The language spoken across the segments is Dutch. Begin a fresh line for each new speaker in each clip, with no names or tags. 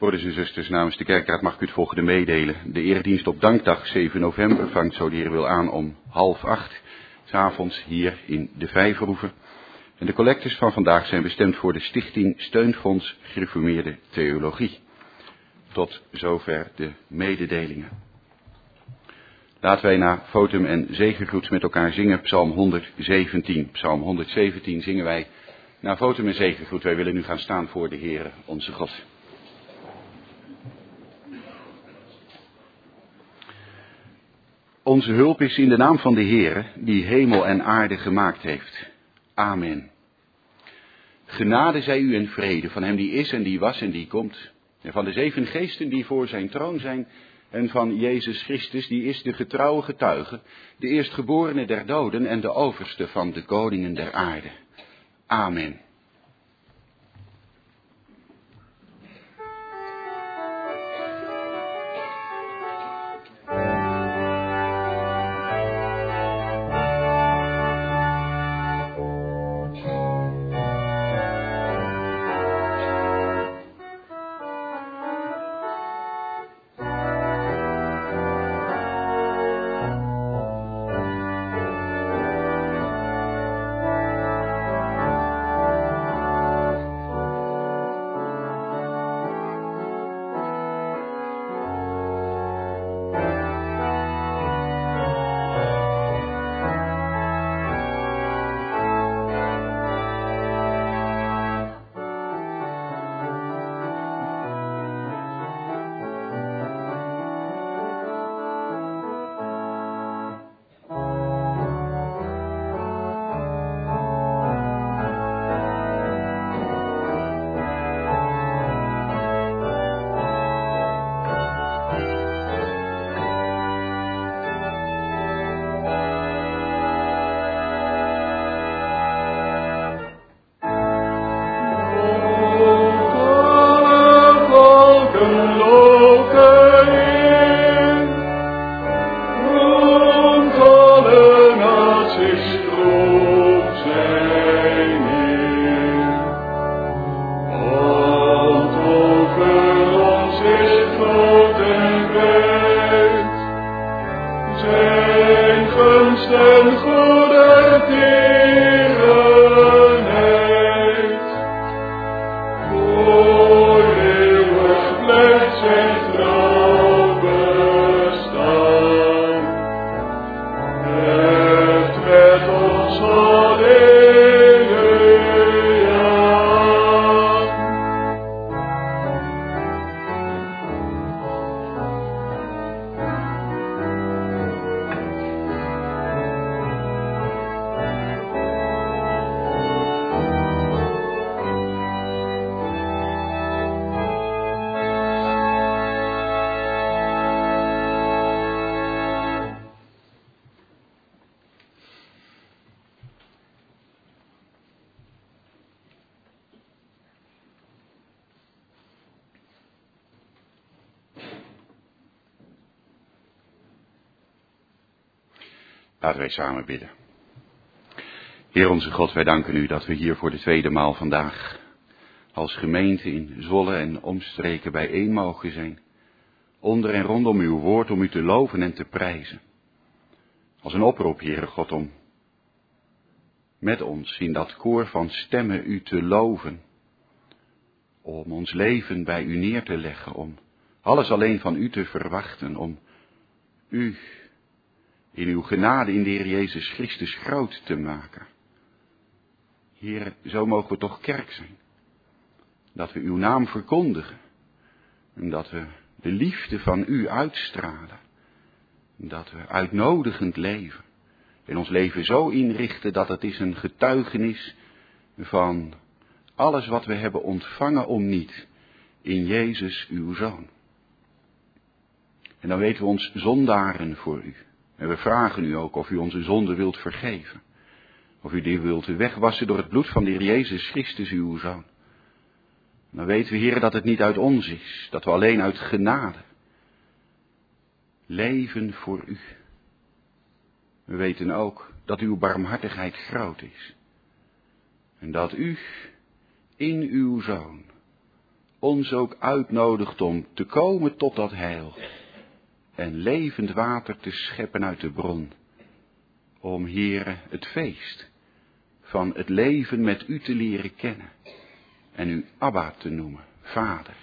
Broeders en zusters, namens de kerkraad mag ik u het volgende meedelen. De eredienst op dankdag 7 november vangt, zo de Heer wil, aan om 7:30, 's avonds hier in de Vijverhoeve. En de collectes van vandaag zijn bestemd voor de Stichting Steunfonds Gereformeerde Theologie. Tot zover de mededelingen. Laten wij na votum en zegengroets met elkaar zingen Psalm 117. Psalm 117 zingen wij na votum en zegengroet. Wij willen nu gaan staan voor de Heere, onze God. Onze hulp is in de naam van de Heere, die hemel en aarde gemaakt heeft. Amen. Genade zij u en vrede van hem die is en die was en die komt. En van de 7 geesten die voor zijn troon zijn. En van Jezus Christus, die is de getrouwe getuige, de eerstgeborene der doden en de overste van de koningen der aarde. Amen. Laten wij samen bidden. Heer onze God, wij danken u dat we hier voor de tweede maal vandaag als gemeente in Zwolle en omstreken bijeen mogen zijn. Onder en rondom uw woord om u te loven en te prijzen. Als een oproep, Heere God, om met ons in dat koor van stemmen u te loven. Om ons leven bij u neer te leggen, om alles alleen van u te verwachten, om u in uw genade in de Heer Jezus Christus groot te maken. Heer, zo mogen we toch kerk zijn. Dat we uw naam verkondigen. En dat we de liefde van u uitstralen. Dat we uitnodigend leven. En ons leven zo inrichten dat het is een getuigenis van alles wat we hebben ontvangen om niet in Jezus uw Zoon. En dan weten we ons zondaren voor u. En we vragen u ook of u onze zonde wilt vergeven. Of u die wilt wegwassen door het bloed van de Heer Jezus Christus, uw Zoon. En dan weten we, Heer, dat het niet uit ons is. Dat we alleen uit genade leven voor u. We weten ook dat uw barmhartigheid groot is. En dat u in uw Zoon ons ook uitnodigt om te komen tot dat heil en levend water te scheppen uit de bron, om, Heere, het feest van het leven met u te leren kennen en u Abba te noemen, Vader.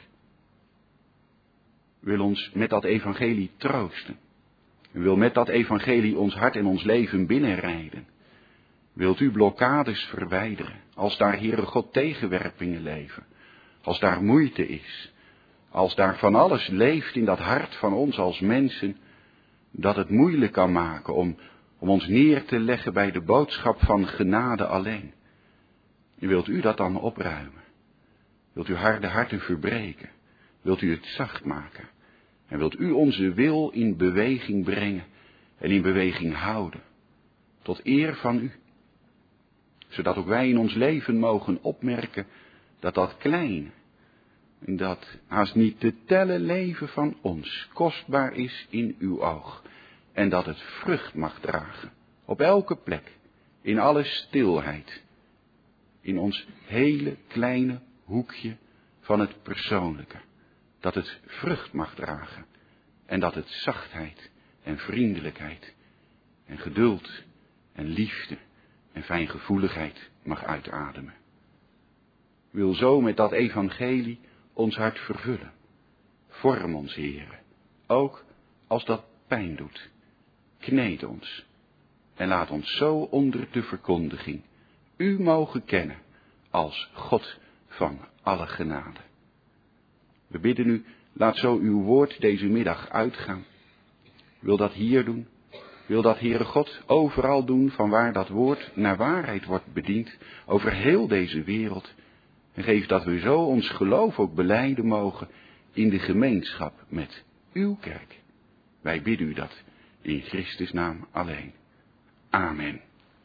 U wil ons met dat evangelie troosten. U wil met dat evangelie ons hart en ons leven binnenrijden. Wilt u blokkades verwijderen, als daar, Heere God, tegenwerpingen leven, als daar moeite is, als daar van alles leeft in dat hart van ons als mensen, dat het moeilijk kan maken om ons neer te leggen bij de boodschap van genade alleen. Wilt u dat dan opruimen? Wilt u harde harten verbreken? Wilt u het zacht maken? En wilt u onze wil in beweging brengen en in beweging houden, tot eer van u? Zodat ook wij in ons leven mogen opmerken dat dat kleine, dat haast niet te tellen leven van ons kostbaar is in uw oog. En dat het vrucht mag dragen, op elke plek, in alle stilheid, in ons hele kleine hoekje van het persoonlijke. Dat het vrucht mag dragen en dat het zachtheid en vriendelijkheid en geduld en liefde en fijngevoeligheid mag uitademen. Wil zo met dat evangelie ons hart vervullen. Vorm ons, Heere, ook als dat pijn doet. Kneed ons en laat ons zo onder de verkondiging u mogen kennen als God van alle genade. We bidden u, laat zo uw woord deze middag uitgaan. Wil dat hier doen? Wil dat, Heere God, overal doen van waar dat woord naar waarheid wordt bediend, over heel deze wereld. En geef dat we zo ons geloof ook belijden mogen in de gemeenschap met uw kerk. Wij bidden u dat in Christus' naam alleen. Amen.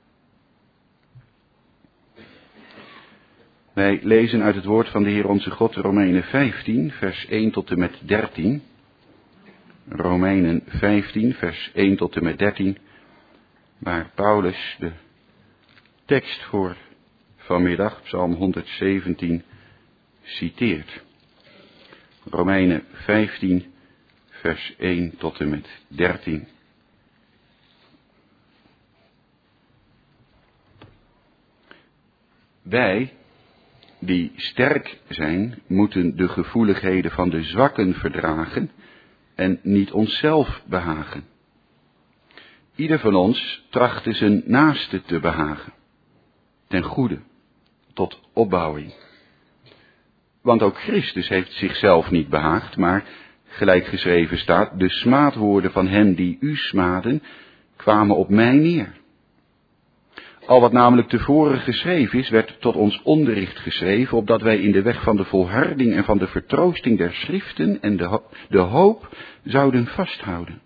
Wij lezen uit het woord van de Heer onze God, Romeinen 15, vers 1 tot en met 13. Romeinen 15, vers 1 tot en met 13, waar Paulus de tekst voor vanmiddag, Psalm 117, citeert. Romeinen 15, vers 1 tot en met 13. Wij, die sterk zijn, moeten de gevoeligheden van de zwakken verdragen en niet onszelf behagen. Ieder van ons trachtte zijn naaste te behagen, ten goede, tot opbouwing. Want ook Christus heeft zichzelf niet behaagd, maar, gelijk geschreven staat, de smaadwoorden van hen die u smaden, kwamen op mij neer. Al wat namelijk tevoren geschreven is, werd tot ons onderricht geschreven, opdat wij in de weg van de volharding en van de vertroosting der schriften en de hoop zouden vasthouden.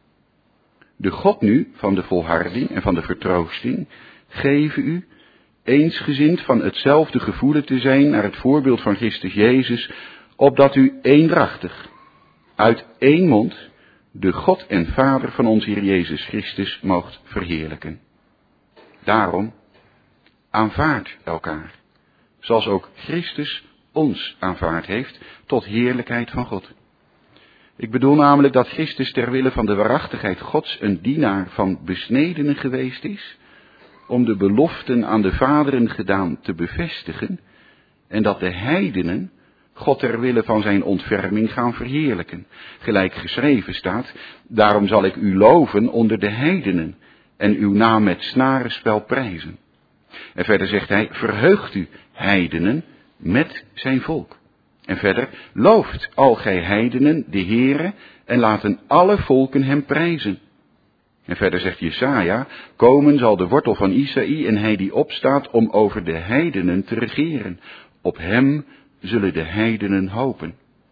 De God nu van de volharding en van de vertroosting geven u, eensgezind van hetzelfde gevoelen te zijn naar het voorbeeld van Christus Jezus, opdat u eendrachtig, uit één mond, de God en Vader van ons Heer Jezus Christus moogt verheerlijken. Daarom, aanvaard elkaar, zoals ook Christus ons aanvaard heeft, tot heerlijkheid van God. Ik bedoel namelijk dat Christus ter wille van de waarachtigheid Gods een dienaar van besnedenen geweest is, om de beloften aan de vaderen gedaan te bevestigen, en dat de heidenen God ter wille van zijn ontferming gaan verheerlijken. Gelijk geschreven staat, daarom zal ik u loven onder de heidenen en uw naam met snarenspel prijzen. En verder zegt hij, verheugt u, heidenen, met zijn volk. En verder, looft al gij heidenen de Heere en laten alle volken hem prijzen. En verder zegt Jesaja, komen zal de wortel van Isaï en hij die opstaat om over de heidenen te regeren. Op hem zullen de heidenen hopen.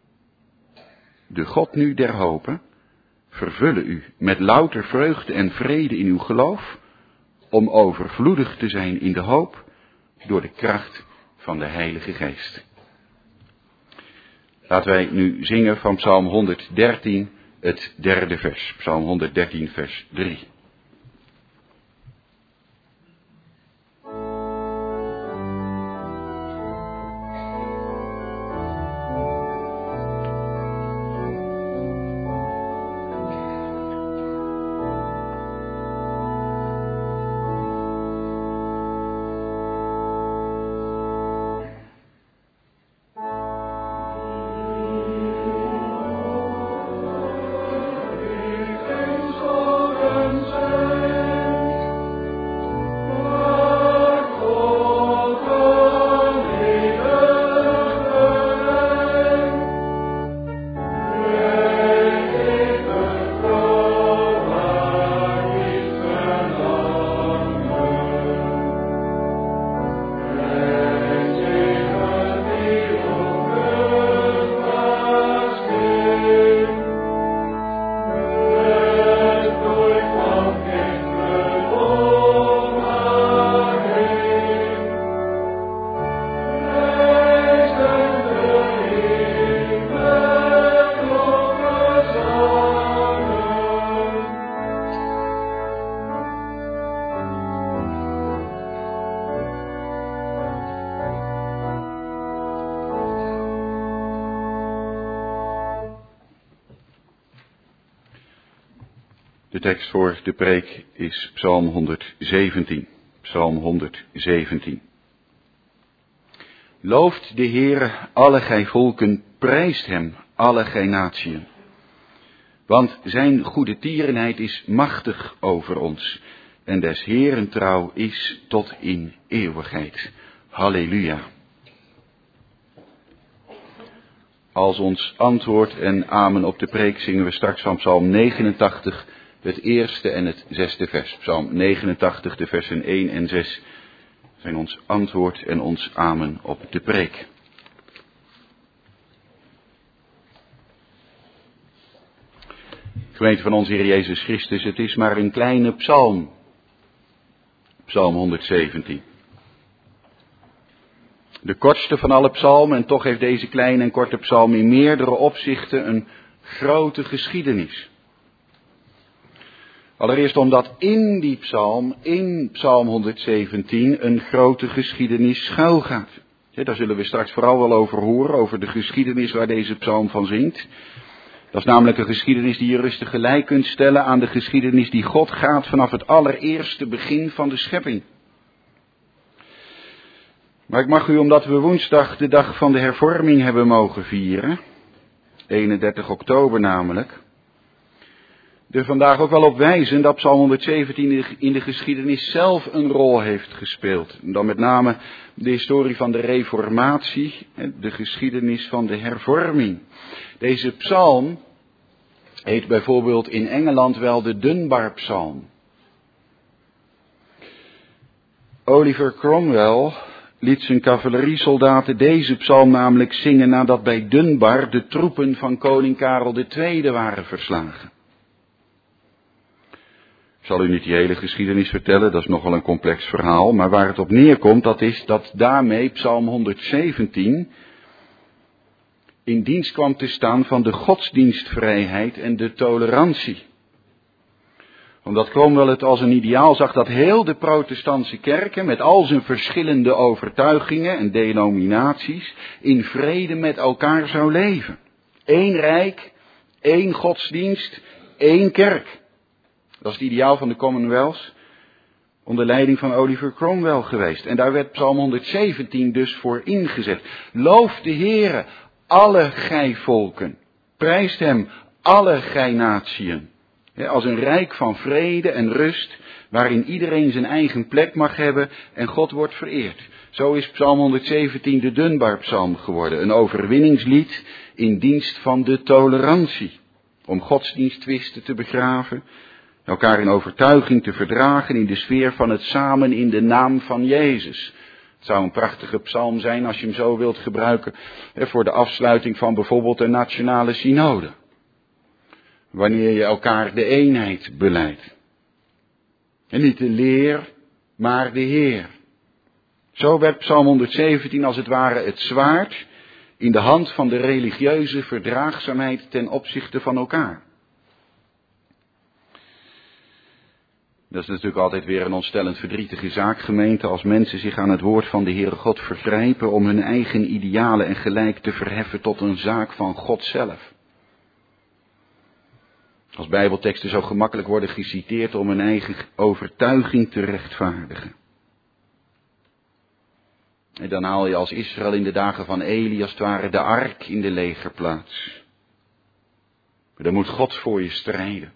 De God nu der hopen, vervullen u met louter vreugde en vrede in uw geloof, om overvloedig te zijn in de hoop, door de kracht van de Heilige Geest. Laten wij nu zingen van Psalm 113, het derde vers. Psalm 113, vers 3. tekst voor de preek is Psalm 117. Psalm 117. Looft de Heere, alle gij volken, prijst hem, alle gij natieën. Want zijn goede tierenheid is machtig over ons, en des Heeren trouw is tot in eeuwigheid. Halleluja. Als ons antwoord en amen op de preek zingen we straks van Psalm 89, het eerste en het zesde vers. Psalm 89, de versen 1 en 6 zijn ons antwoord en ons amen op de preek. Gemeente van onze Heer Jezus Christus, het is maar een kleine psalm. Psalm 117. De kortste van alle psalmen, en toch heeft deze kleine en korte psalm in meerdere opzichten een grote geschiedenis. Allereerst omdat in die psalm, in Psalm 117, een grote geschiedenis schuilgaat. Ja, daar zullen we straks vooral wel over horen, over de geschiedenis waar deze psalm van zingt. Dat is namelijk een geschiedenis die je rustig gelijk kunt stellen aan de geschiedenis die God gaat vanaf het allereerste begin van de schepping. Maar ik mag u, omdat we woensdag de dag van de hervorming hebben mogen vieren, 31 oktober namelijk, er vandaag ook wel op wijzen dat Psalm 117 in de geschiedenis zelf een rol heeft gespeeld. En dan met name de historie van de reformatie, de geschiedenis van de hervorming. Deze psalm heet bijvoorbeeld in Engeland wel de Dunbar-psalm. Oliver Cromwell liet zijn cavaleriesoldaten deze psalm namelijk zingen nadat bij Dunbar de troepen van koning Karel II waren verslagen. Ik zal u niet die hele geschiedenis vertellen, dat is nogal een complex verhaal, maar waar het op neerkomt, dat is dat daarmee Psalm 117 in dienst kwam te staan van de godsdienstvrijheid en de tolerantie. Omdat Cromwell het als een ideaal zag dat heel de protestantse kerken met al zijn verschillende overtuigingen en denominaties in vrede met elkaar zou leven. Eén rijk, één godsdienst, één kerk. Dat is het ideaal van de Commonwealth onder leiding van Oliver Cromwell geweest. En daar werd Psalm 117 dus voor ingezet. Loof de Heere, alle gij volken. Prijst hem, alle gij natieën. Als een rijk van vrede en rust, waarin iedereen zijn eigen plek mag hebben en God wordt vereerd. Zo is Psalm 117 de Dunbar-psalm geworden. Een overwinningslied in dienst van de tolerantie. Om godsdiensttwisten te begraven, elkaar in overtuiging te verdragen in de sfeer van het samen in de naam van Jezus. Het zou een prachtige psalm zijn als je hem zo wilt gebruiken voor de afsluiting van bijvoorbeeld een nationale synode. Wanneer je elkaar de eenheid belijdt. En niet de leer, maar de Heer. Zo werd Psalm 117 als het ware het zwaard in de hand van de religieuze verdraagzaamheid ten opzichte van elkaar. Dat is natuurlijk altijd weer een ontstellend verdrietige zaak, gemeente, als mensen zich aan het woord van de Heere God vergrijpen om hun eigen idealen en gelijk te verheffen tot een zaak van God zelf. Als bijbelteksten zo gemakkelijk worden geciteerd om hun eigen overtuiging te rechtvaardigen. En dan haal je als Israël in de dagen van Eli als het ware de ark in de legerplaats. Maar dan moet God voor je strijden.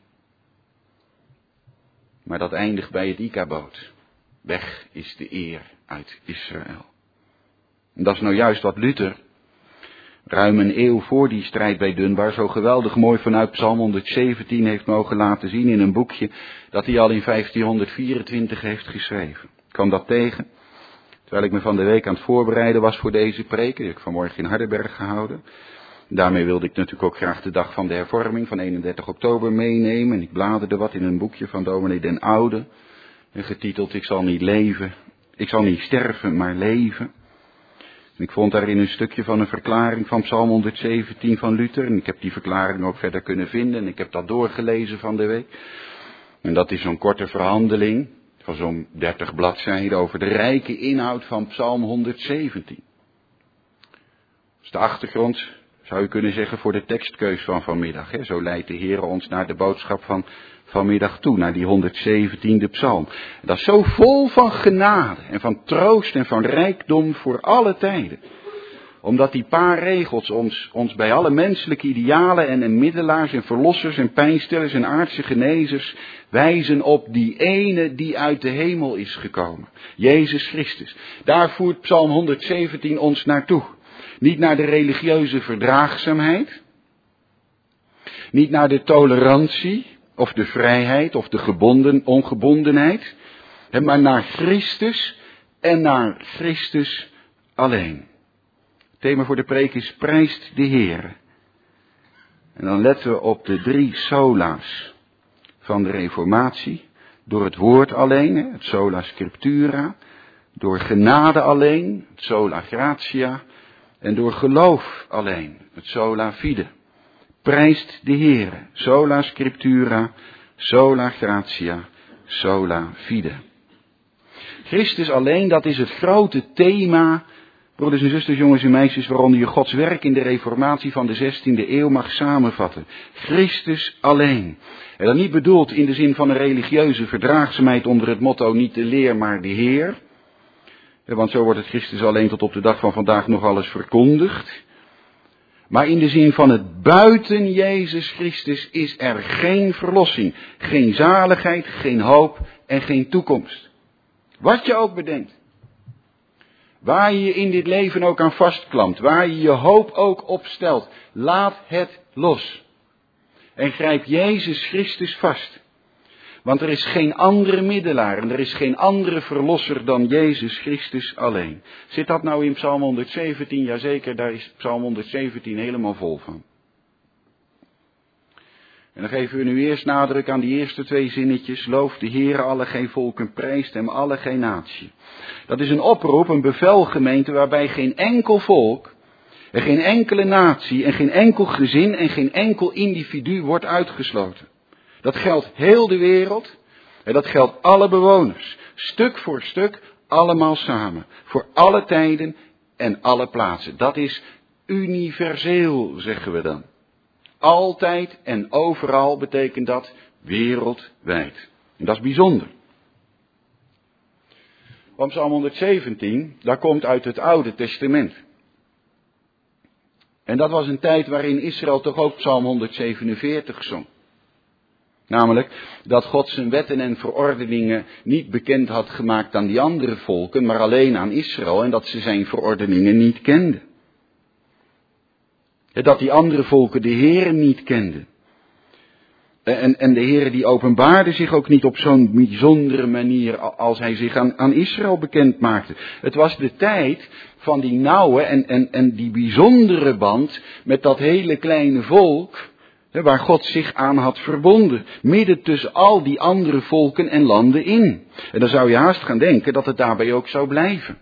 Maar dat eindigt bij het Ikaboot. Weg is de eer uit Israël. En dat is nou juist wat Luther ruim een eeuw voor die strijd bij Dunbar zo geweldig mooi vanuit Psalm 117 heeft mogen laten zien in een boekje dat hij al in 1524 heeft geschreven. Ik kwam dat tegen terwijl ik me van de week aan het voorbereiden was voor deze preek. Die heb ik vanmorgen in Hardenberg gehouden. Daarmee wilde ik natuurlijk ook graag de dag van de hervorming van 31 oktober meenemen. En ik bladerde wat in een boekje van dominee Den Oude. En getiteld Ik zal niet leven. Ik zal niet sterven, maar leven. En ik vond daarin een stukje van een verklaring van Psalm 117 van Luther. En ik heb die verklaring ook verder kunnen vinden. En ik heb dat doorgelezen van de week. En dat is zo'n korte verhandeling van zo'n 30 bladzijden over de rijke inhoud van Psalm 117. Dat is de achtergrond, zou je kunnen zeggen, voor de tekstkeus van vanmiddag. Zo leidt de Heer ons naar de boodschap vanmiddag toe naar die 117e psalm. Dat is zo vol van genade en van troost en van rijkdom voor alle tijden. Omdat die paar regels ons bij alle menselijke idealen en middelaars en verlossers en pijnstellers en aardse genezers wijzen op die ene die uit de hemel is gekomen. Jezus Christus. Daar voert psalm 117 ons naartoe. Niet naar de religieuze verdraagzaamheid. Niet naar de tolerantie of de vrijheid of de ongebondenheid. Maar naar Christus en naar Christus alleen. Het thema voor de preek is prijst de Heere. En dan letten we op de 3 sola's van de Reformatie. Door het woord alleen, het sola scriptura. Door genade alleen, het sola gratia. En door geloof alleen, het sola fide. Prijst de Heere, sola scriptura, sola gratia, sola fide. Christus alleen, dat is het grote thema, broeders en zusters, jongens en meisjes, waaronder je Gods werk in de Reformatie van de 16e eeuw mag samenvatten. Christus alleen. En dan niet bedoeld in de zin van een religieuze verdraagzaamheid onder het motto niet de leer, maar de Heer. Want zo wordt het Christus alleen tot op de dag van vandaag nog alles verkondigd. Maar in de zin van het buiten Jezus Christus is er geen verlossing, geen zaligheid, geen hoop en geen toekomst. Wat je ook bedenkt. Waar je je in dit leven ook aan vastklampt, waar je je hoop ook op stelt, laat het los. En grijp Jezus Christus vast. Want er is geen andere middelaar en er is geen andere verlosser dan Jezus Christus alleen. Zit dat nou in Psalm 117? Jazeker, daar is Psalm 117 helemaal vol van. En dan geven we nu eerst nadruk aan die eerste 2 zinnetjes. Loof de Heere alle geen volken, prijst hem alle geen natie. Dat is een oproep, een bevel, gemeente, waarbij geen enkel volk en geen enkele natie en geen enkel gezin en geen enkel individu wordt uitgesloten. Dat geldt heel de wereld en dat geldt alle bewoners. Stuk voor stuk, allemaal samen. Voor alle tijden en alle plaatsen. Dat is universeel, zeggen we dan. Altijd en overal betekent dat wereldwijd. En dat is bijzonder. Want Psalm 117, dat komt uit het Oude Testament. En dat was een tijd waarin Israël toch ook Psalm 147 zong. Namelijk dat God zijn wetten en verordeningen niet bekend had gemaakt aan die andere volken, maar alleen aan Israël en dat ze zijn verordeningen niet kenden. Dat die andere volken de Heere niet kenden. En de Heere die openbaarde zich ook niet op zo'n bijzondere manier als hij zich aan Israël bekend maakte. Het was de tijd van die nauwe en die bijzondere band met dat hele kleine volk, waar God zich aan had verbonden, midden tussen al die andere volken en landen in. En dan zou je haast gaan denken dat het daarbij ook zou blijven.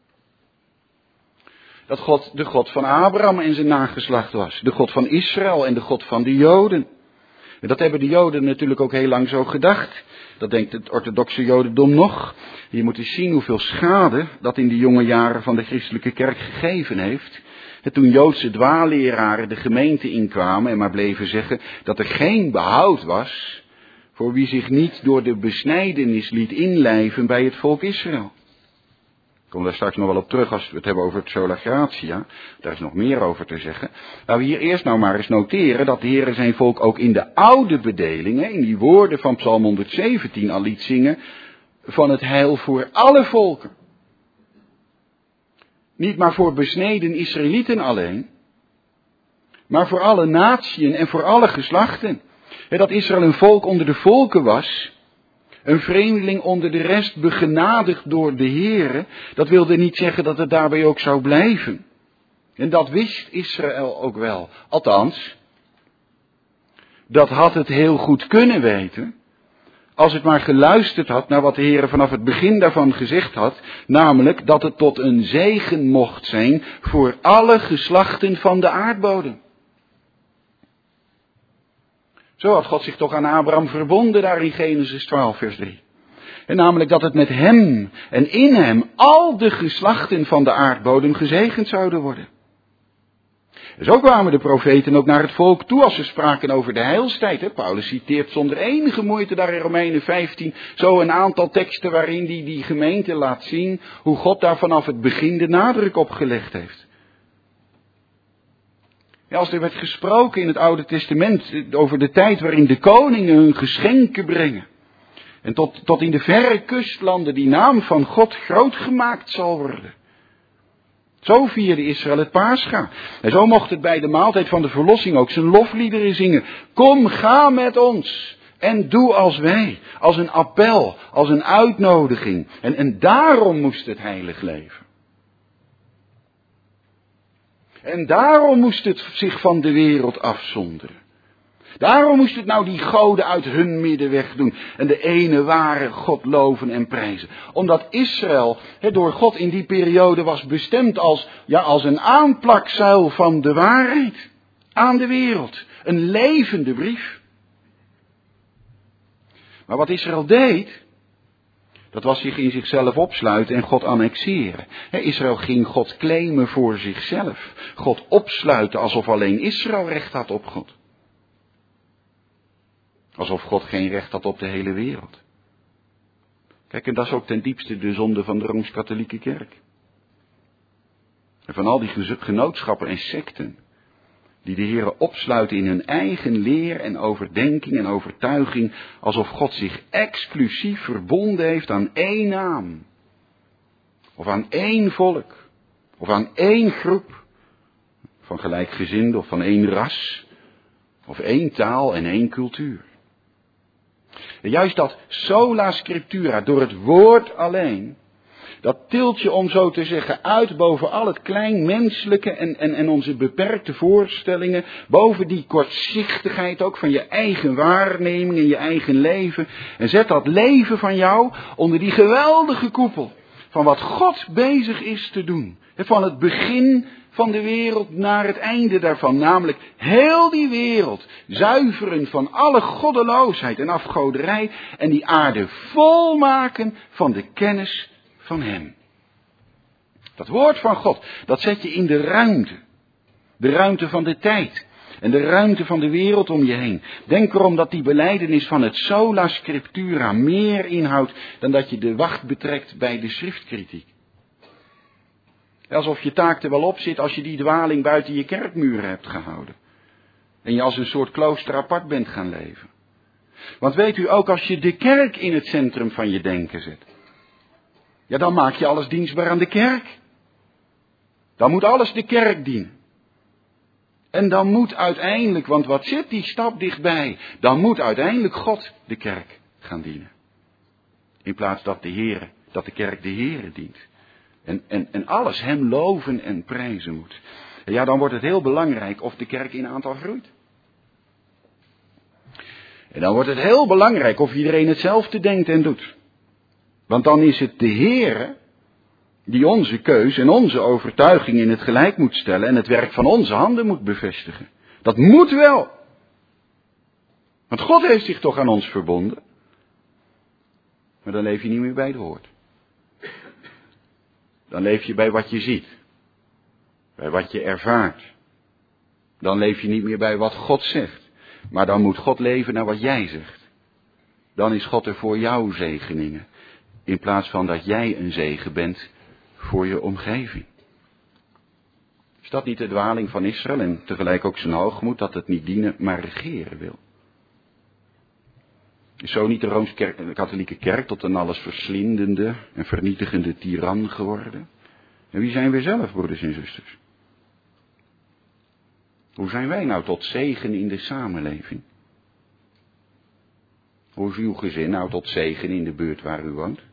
Dat God de God van Abraham en zijn nageslacht was, de God van Israël en de God van de Joden. En dat hebben de Joden natuurlijk ook heel lang zo gedacht. Dat denkt het orthodoxe Jodendom nog. Je moet eens zien hoeveel schade dat in de jonge jaren van de christelijke kerk gegeven heeft. En toen Joodse dwaalleraren de gemeente inkwamen en maar bleven zeggen dat er geen behoud was voor wie zich niet door de besnijdenis liet inlijven bij het volk Israël. Ik kom daar straks nog wel op terug als we het hebben over het sola gratia. Daar is nog meer over te zeggen. Laten we hier eerst nou maar eens noteren dat de Heere zijn volk ook in de oude bedelingen, in die woorden van Psalm 117 al liet zingen, van het heil voor alle volken. Niet maar voor besneden Israëlieten alleen, maar voor alle natieën en voor alle geslachten. En dat Israël een volk onder de volken was, een vreemdeling onder de rest begenadigd door de Heere, dat wilde niet zeggen dat het daarbij ook zou blijven. En dat wist Israël ook wel. Althans, dat had het heel goed kunnen weten, als het maar geluisterd had naar wat de Heere vanaf het begin daarvan gezegd had, namelijk dat het tot een zegen mocht zijn voor alle geslachten van de aardbodem. Zo had God zich toch aan Abraham verbonden daar in Genesis 12 vers 3. En namelijk dat het met hem en in hem al de geslachten van de aardbodem gezegend zouden worden. Zo kwamen de profeten ook naar het volk toe als ze spraken over de heilstijd. Paulus citeert zonder enige moeite daar in Romeinen 15 zo een aantal teksten waarin hij die gemeente laat zien hoe God daar vanaf het begin de nadruk op gelegd heeft. Ja, als er werd gesproken in het Oude Testament over de tijd waarin de koningen hun geschenken brengen. En tot in de verre kustlanden die naam van God groot gemaakt zal worden. Zo vierde Israël het Pascha. En zo mocht het bij de maaltijd van de verlossing ook zijn lofliederen zingen. Kom, ga met ons en doe als wij. Als een appel, als een uitnodiging. En daarom moest het heilig leven. En daarom moest het zich van de wereld afzonderen. Daarom moest het nou die goden uit hun midden wegdoen. En de ene ware God loven en prijzen. Omdat Israël door God in die periode was bestemd als een aanplakzuil van de waarheid. Aan de wereld. Een levende brief. Maar wat Israël deed, dat was zich in zichzelf opsluiten en God annexeren. Israël ging God claimen voor zichzelf. God opsluiten alsof alleen Israël recht had op God. Alsof God geen recht had op de hele wereld. Kijk, en dat is ook ten diepste de zonde van de Rooms-Katholieke Kerk. En van al die genootschappen en secten, die de Heere opsluiten in hun eigen leer en overdenking en overtuiging, alsof God zich exclusief verbonden heeft aan één naam. Of aan één volk. Of aan één groep. Van gelijkgezinden of van één ras. Of één taal en één cultuur. En juist dat sola scriptura, door het woord alleen, dat tilt je om zo te zeggen uit boven al het klein menselijke en onze beperkte voorstellingen, boven die kortzichtigheid ook van je eigen waarneming en je eigen leven. En zet dat leven van jou onder die geweldige koepel van wat God bezig is te doen. Van het begin van de wereld naar het einde daarvan. Namelijk heel die wereld zuiveren van alle goddeloosheid en afgoderij. En die aarde volmaken van de kennis van hem. Dat woord van God, dat zet je in de ruimte. De ruimte van de tijd. En de ruimte van de wereld om je heen. Denk erom dat die belijdenis van het sola scriptura meer inhoudt dan dat je de wacht betrekt bij de schriftkritiek. Alsof je taak er wel op zit als je die dwaling buiten je kerkmuren hebt gehouden. En je als een soort klooster apart bent gaan leven. Want weet u, ook als je de kerk in het centrum van je denken zet. Ja, dan maak je alles dienstbaar aan de kerk. Dan moet alles de kerk dienen. En dan moet uiteindelijk, want wat zit die stap dichtbij? Dan moet uiteindelijk God de kerk gaan dienen. In plaats dat de kerk de Heere dient. En alles hem loven en prijzen moet. En ja, dan wordt het heel belangrijk of de kerk in aantal groeit. En dan wordt het heel belangrijk of iedereen hetzelfde denkt en doet. Want dan is het de Heere die onze keus en onze overtuiging in het gelijk moet stellen en het werk van onze handen moet bevestigen. Dat moet wel. Want God heeft zich toch aan ons verbonden. Maar dan leef je niet meer bij het woord. Dan leef je bij wat je ziet. Bij wat je ervaart. Dan leef je niet meer bij wat God zegt. Maar dan moet God leven naar wat jij zegt. Dan is God er voor jouw zegeningen. In plaats van dat jij een zegen bent voor je omgeving. Is dat niet de dwaling van Israël en tegelijk ook zijn hoogmoed dat het niet dienen, maar regeren wil? Is zo niet de Rooms-Katholieke Kerk tot een alles verslindende en vernietigende tiran geworden? En wie zijn we zelf, broeders en zusters? Hoe zijn wij nou tot zegen in de samenleving? Hoe is uw gezin nou tot zegen in de buurt waar u woont?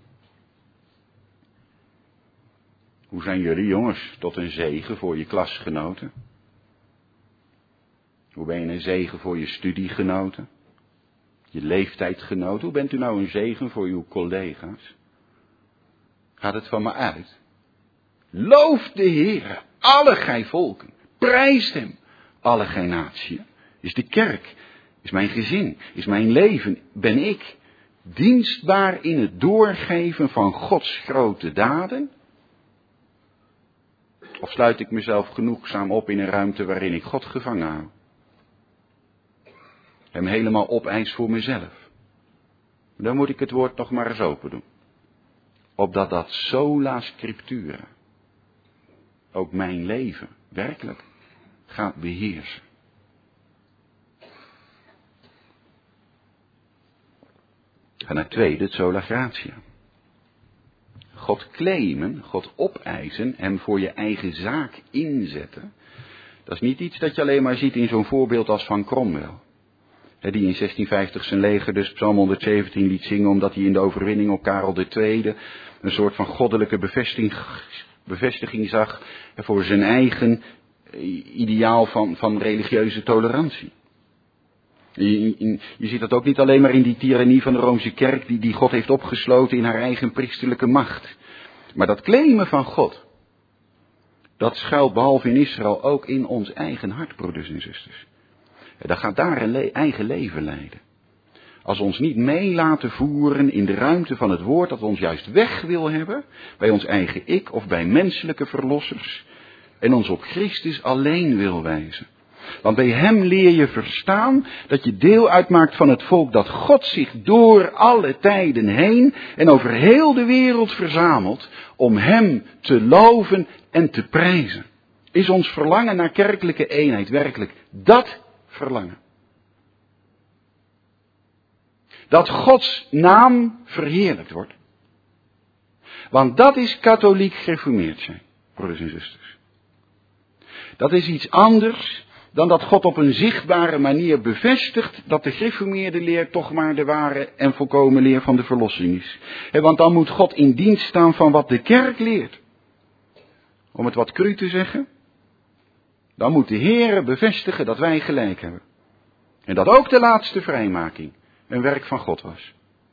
Hoe zijn jullie jongens tot een zegen voor je klasgenoten? Hoe ben je een zegen voor je studiegenoten? Je leeftijdgenoten? Hoe bent u nou een zegen voor uw collega's? Gaat het van me uit? Loof de Heere, alle gij volken. Prijst hem, alle gij natieën. Is de kerk, is mijn gezin, is mijn leven, ben ik dienstbaar in het doorgeven van Gods grote daden? Of sluit ik mezelf genoegzaam op in een ruimte waarin ik God gevangen hou? Hem helemaal opeis voor mezelf. Dan moet ik het woord nog maar eens open doen. Opdat dat sola scriptura ook mijn leven werkelijk gaat beheersen. En het tweede, het sola gratia. God claimen, God opeisen, hem voor je eigen zaak inzetten. Dat is niet iets dat je alleen maar ziet in zo'n voorbeeld als van Cromwell. Die in 1650 zijn leger dus Psalm 117 liet zingen, omdat hij in de overwinning op Karel II een soort van goddelijke bevestiging zag voor zijn eigen ideaal van religieuze tolerantie. Je ziet dat ook niet alleen maar in die tirannie van de Roomse kerk die God heeft opgesloten in haar eigen priesterlijke macht. Maar dat claimen van God, dat schuilt behalve in Israël ook in ons eigen hart, broeders en zusters. Dat gaat daar een eigen leven leiden. Als we ons niet mee laten voeren in de ruimte van het woord dat ons juist weg wil hebben, bij ons eigen ik of bij menselijke verlossers, en ons op Christus alleen wil wijzen. Want bij hem leer je verstaan dat je deel uitmaakt van het volk dat God zich door alle tijden heen en over heel de wereld verzamelt om hem te loven en te prijzen. Is ons verlangen naar kerkelijke eenheid werkelijk dat verlangen? Dat Gods naam verheerlijkt wordt. Want dat is katholiek gereformeerd zijn, broeders en zusters. Dat is iets anders dan dat God op een zichtbare manier bevestigt dat de gereformeerde leer toch maar de ware en volkomen leer van de verlossing is. Want dan moet God in dienst staan van wat de kerk leert. Om het wat cru te zeggen, dan moet de Heere bevestigen dat wij gelijk hebben. En dat ook de laatste vrijmaking een werk van God was.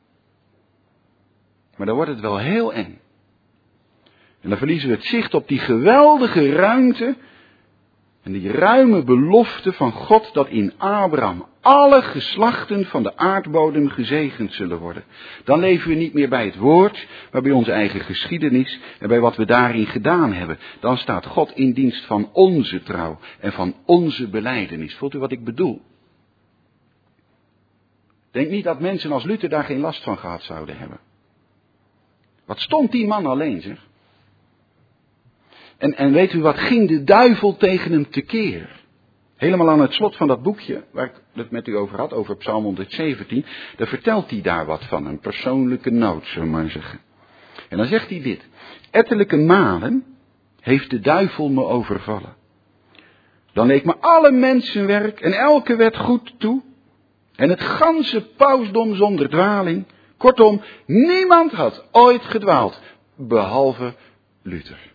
Maar dan wordt het wel heel eng. En dan verliezen we het zicht op die geweldige ruimte en die ruime belofte van God dat in Abraham alle geslachten van de aardbodem gezegend zullen worden. Dan leven we niet meer bij het woord, maar bij onze eigen geschiedenis en bij wat we daarin gedaan hebben. Dan staat God in dienst van onze trouw en van onze belijdenis. Voelt u wat ik bedoel? Denk niet dat mensen als Luther daar geen last van gehad zouden hebben. Wat stond die man alleen, zeg. En weet u wat, ging de duivel tegen hem tekeer? Helemaal aan het slot van dat boekje, waar ik het met u over had, over Psalm 117, daar vertelt hij daar wat van, een persoonlijke noot, zullen we maar zeggen. En dan zegt hij dit: ettelijke malen heeft de duivel me overvallen. Dan leek me alle mensenwerk en elke wet goed toe, en het ganse pausdom zonder dwaling. Kortom, niemand had ooit gedwaald, behalve Luther.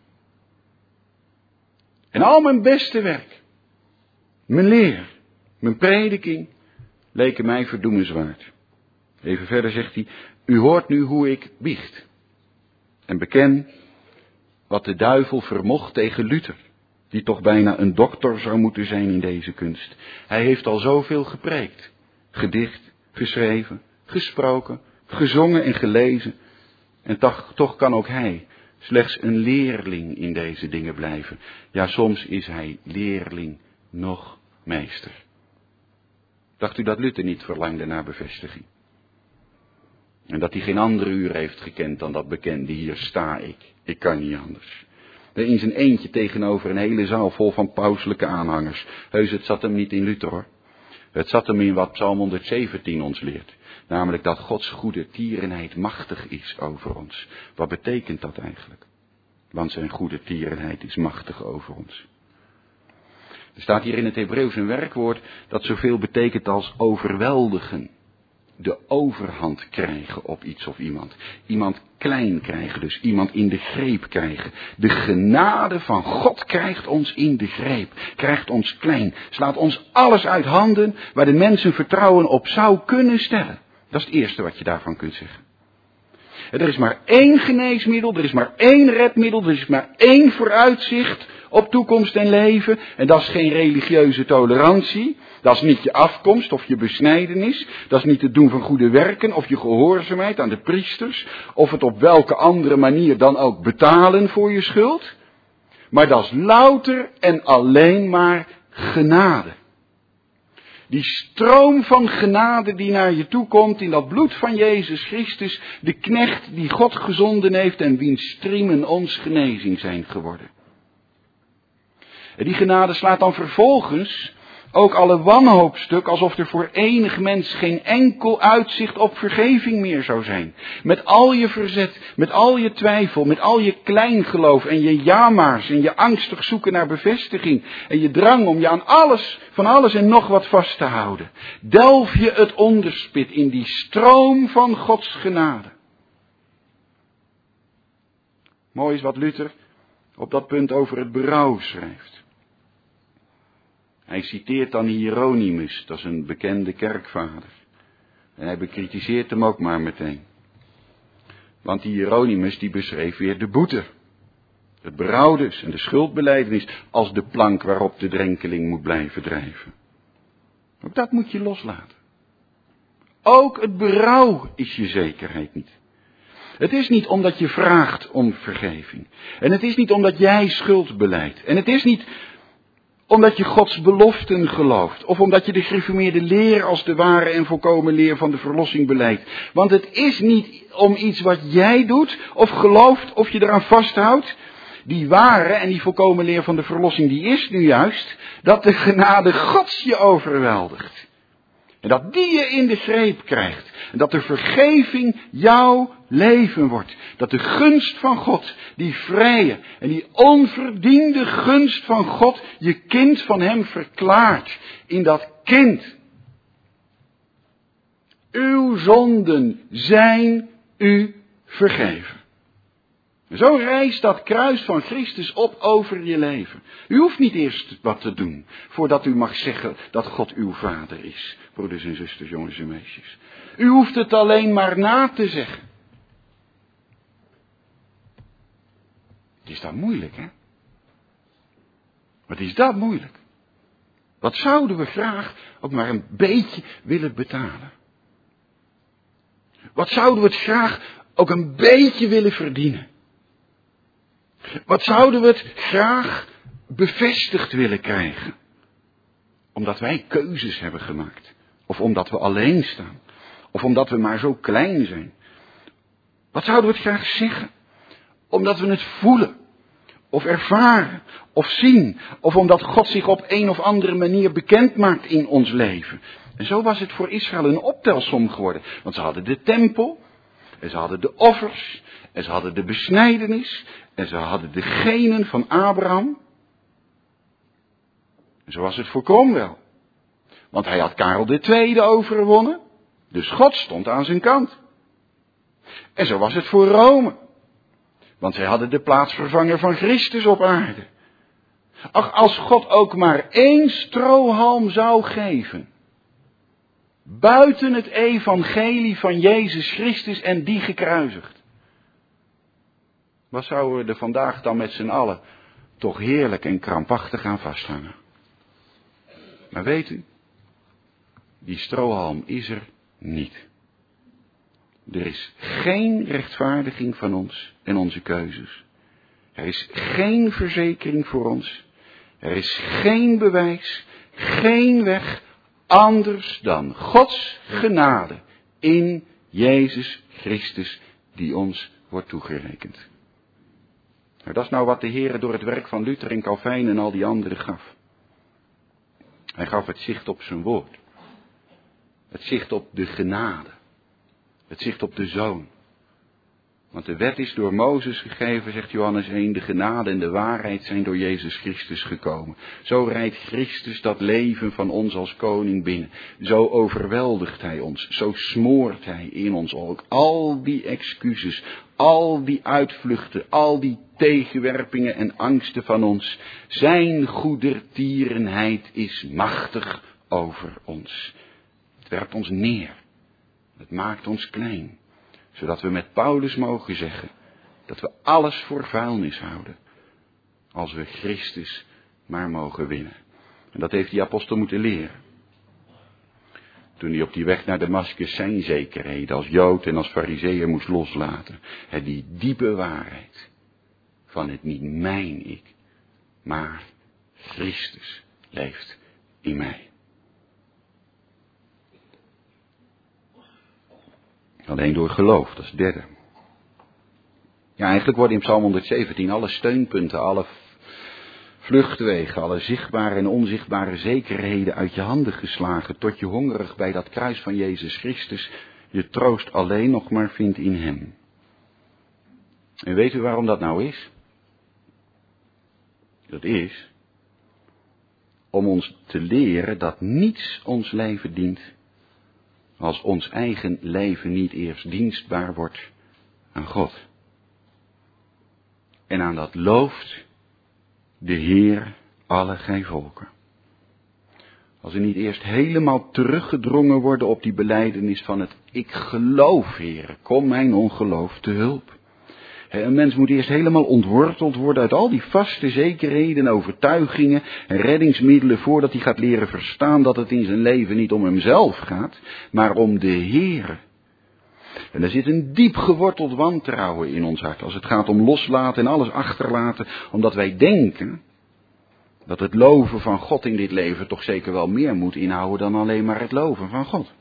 En al mijn beste werk, mijn leer, mijn prediking, leken mij verdoemenswaard. Even verder zegt hij: u hoort nu hoe ik biecht. En beken wat de duivel vermocht tegen Luther, die toch bijna een dokter zou moeten zijn in deze kunst. Hij heeft al zoveel gepreekt, gedicht, geschreven, gesproken, gezongen en gelezen. En toch kan ook hij slechts een leerling in deze dingen blijven. Ja, soms is hij leerling nog meester. Dacht u dat Luther niet verlangde naar bevestiging? En dat hij geen andere uur heeft gekend dan dat bekende: hier sta ik kan niet anders. In zijn eentje tegenover een hele zaal vol van pauselijke aanhangers. Heus, het zat hem niet in Luther, hoor. Het zat hem in wat Psalm 117 ons leert. Namelijk dat Gods goede tierenheid machtig is over ons. Wat betekent dat eigenlijk? Want zijn goede tierenheid is machtig over ons. Er staat hier in het Hebreeuws een werkwoord dat zoveel betekent als overweldigen. De overhand krijgen op iets of iemand. Iemand klein krijgen dus. Iemand in de greep krijgen. De genade van God krijgt ons in de greep. Krijgt ons klein. Slaat ons alles uit handen waar de mens zijn vertrouwen op zou kunnen stellen. Dat is het eerste wat je daarvan kunt zeggen. Er is maar één geneesmiddel. Er is maar één redmiddel. Er is maar één vooruitzicht op toekomst en leven. En dat is geen religieuze tolerantie. Dat is niet je afkomst of je besnijdenis. Dat is niet het doen van goede werken of je gehoorzaamheid aan de priesters. Of het op welke andere manier dan ook betalen voor je schuld. Maar dat is louter en alleen maar genade. Die stroom van genade die naar je toe komt in dat bloed van Jezus Christus, de knecht die God gezonden heeft en wiens striemen ons genezing zijn geworden. En die genade slaat dan vervolgens ook alle wanhoop stuk, alsof er voor enig mens geen enkel uitzicht op vergeving meer zou zijn. Met al je verzet, met al je twijfel, met al je kleingeloof en je jamaars en je angstig zoeken naar bevestiging en je drang om je aan van alles en nog wat vast te houden. Delf je het onderspit in die stroom van Gods genade. Mooi is wat Luther op dat punt over het berouw schrijft. Hij citeert dan Hieronymus, dat is een bekende kerkvader. En hij bekritiseert hem ook maar meteen. Want die Hieronymus die beschreef weer de boete. Het berouw dus en de schuldbelijdenis als de plank waarop de drenkeling moet blijven drijven. Ook dat moet je loslaten. Ook het berouw is je zekerheid niet. Het is niet omdat je vraagt om vergeving. En het is niet omdat jij schuld belijdt. En het is niet omdat je Gods beloften gelooft. Of omdat je de gereformeerde leer als de ware en volkomen leer van de verlossing beleidt. Want het is niet om iets wat jij doet of gelooft of je eraan vasthoudt. Die ware en die volkomen leer van de verlossing die is nu juist dat de genade Gods je overweldigt. En dat die je in de greep krijgt. En dat de vergeving jouw leven wordt. Dat de gunst van God, die vrije en die onverdiende gunst van God, je kind van hem verklaart. In dat kind. Uw zonden zijn u vergeven. Zo rijst dat kruis van Christus op over je leven. U hoeft niet eerst wat te doen, voordat u mag zeggen dat God uw vader is. Broeders en zusters, jongens en meisjes. U hoeft het alleen maar na te zeggen. Het is dat moeilijk, hè? Wat is dat moeilijk? Wat zouden we graag ook maar een beetje willen betalen? Wat zouden we het graag ook een beetje willen verdienen? Wat zouden we het graag bevestigd willen krijgen? Omdat wij keuzes hebben gemaakt. Of omdat we alleen staan. Of omdat we maar zo klein zijn. Wat zouden we het graag zeggen? Omdat we het voelen. Of ervaren. Of zien. Of omdat God zich op een of andere manier bekend maakt in ons leven. En zo was het voor Israël een optelsom geworden. Want ze hadden de tempel. En ze hadden de offers. En ze hadden de besnijdenis. En ze hadden de genen van Abraham. En zo was het voor Cromwell. Want hij had Karel II overwonnen. Dus God stond aan zijn kant. En zo was het voor Rome. Want zij hadden de plaatsvervanger van Christus op aarde. Ach, als God ook maar één strohalm zou geven. Buiten het evangelie van Jezus Christus en die gekruisigd. Wat zouden we er vandaag dan met z'n allen toch heerlijk en krampachtig aan vasthangen. Maar weet u, die strohalm is er niet. Er is geen rechtvaardiging van ons en onze keuzes. Er is geen verzekering voor ons. Er is geen bewijs, geen weg anders dan Gods genade in Jezus Christus die ons wordt toegerekend. Nou, dat is nou wat de Heere door het werk van Luther en Calvijn en al die anderen gaf. Hij gaf het zicht op zijn woord. Het zicht op de genade. Het zicht op de Zoon. Want de wet is door Mozes gegeven, zegt Johannes 1, de genade en de waarheid zijn door Jezus Christus gekomen. Zo rijdt Christus dat leven van ons als koning binnen. Zo overweldigt hij ons, zo smoort hij in ons ook al die excuses, al die uitvluchten, al die tegenwerpingen en angsten van ons. Zijn goedertierenheid is machtig over ons. Het werpt ons neer. Het maakt ons klein. Zodat we met Paulus mogen zeggen dat we alles voor vuilnis houden. Als we Christus maar mogen winnen. En dat heeft die apostel moeten leren. Toen hij op die weg naar Damascus zijn zekerheden als Jood en als Farizeeër moest loslaten. Die diepe waarheid van het niet mijn ik, maar Christus leeft in mij. Alleen door geloof, dat is het derde. Ja, eigenlijk worden in Psalm 117 alle steunpunten, alle vluchtwegen, alle zichtbare en onzichtbare zekerheden uit je handen geslagen, tot je hongerig bij dat kruis van Jezus Christus je troost alleen nog maar vindt in hem. En weet u waarom dat nou is? Dat is om ons te leren dat niets ons leven dient als ons eigen leven niet eerst dienstbaar wordt aan God. En aan dat looft de Heer alle gij volken. Als we niet eerst helemaal teruggedrongen worden op die belijdenis van het ik geloof, Heer, kom mijn ongeloof te hulp. Een mens moet eerst helemaal ontworteld worden uit al die vaste zekerheden, overtuigingen en reddingsmiddelen voordat hij gaat leren verstaan dat het in zijn leven niet om hemzelf gaat, maar om de Heer. En er zit een diep geworteld wantrouwen in ons hart als het gaat om loslaten en alles achterlaten, omdat wij denken dat het loven van God in dit leven toch zeker wel meer moet inhouden dan alleen maar het loven van God.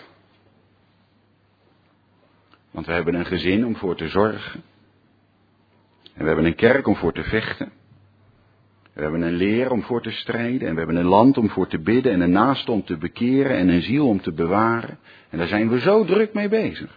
Want we hebben een gezin om voor te zorgen. En we hebben een kerk om voor te vechten. We hebben een leer om voor te strijden. En we hebben een land om voor te bidden. En een naaste om te bekeren. En een ziel om te bewaren. En daar zijn we zo druk mee bezig.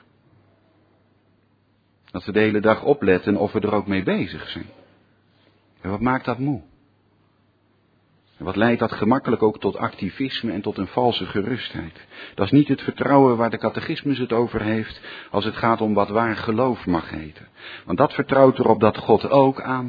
Dat we de hele dag opletten of we er ook mee bezig zijn. En wat maakt dat moe? En wat leidt dat gemakkelijk ook tot activisme en tot een valse gerustheid? Dat is niet het vertrouwen waar de catechismus het over heeft als het gaat om wat waar geloof mag heten. Want dat vertrouwt erop dat God ook aan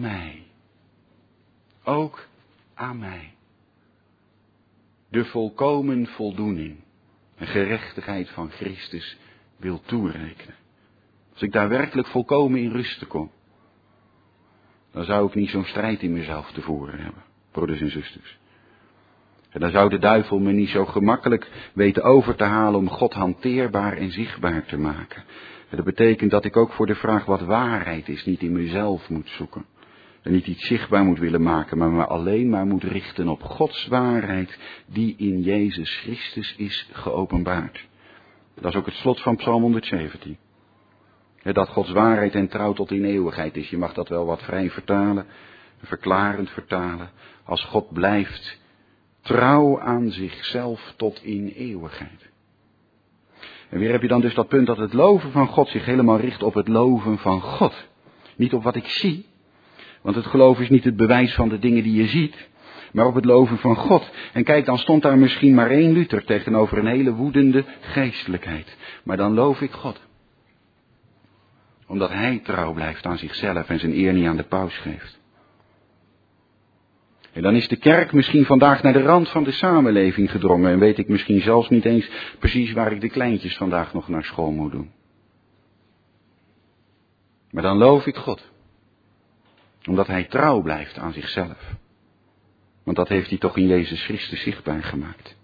mij, de volkomen voldoening en gerechtigheid van Christus wil toerekenen. Als ik daar werkelijk volkomen in rusten kom, dan zou ik niet zo'n strijd in mezelf te voeren hebben. Broeders en zusters. En dan zou de duivel me niet zo gemakkelijk weten over te halen om God hanteerbaar en zichtbaar te maken. En dat betekent dat ik ook voor de vraag wat waarheid is niet in mezelf moet zoeken. En niet iets zichtbaar moet willen maken, maar me alleen maar moet richten op Gods waarheid die in Jezus Christus is geopenbaard. Dat is ook het slot van Psalm 117. Dat Gods waarheid en trouw tot in eeuwigheid is. Je mag dat wel wat vrij vertalen. Verklarend vertalen, als God blijft trouw aan zichzelf tot in eeuwigheid. En weer heb je dan dus dat punt dat het loven van God zich helemaal richt op het loven van God. Niet op wat ik zie, want het geloof is niet het bewijs van de dingen die je ziet, maar op het loven van God. En kijk, dan stond daar misschien maar 1 Luther tegenover een hele woedende geestelijkheid. Maar dan loof ik God. Omdat hij trouw blijft aan zichzelf en zijn eer niet aan de paus geeft. En dan is de kerk misschien vandaag naar de rand van de samenleving gedrongen en weet ik misschien zelfs niet eens precies waar ik de kleintjes vandaag nog naar school moet doen. Maar dan loof ik God. Omdat hij trouw blijft aan zichzelf. Want dat heeft hij toch in Jezus Christus zichtbaar gemaakt.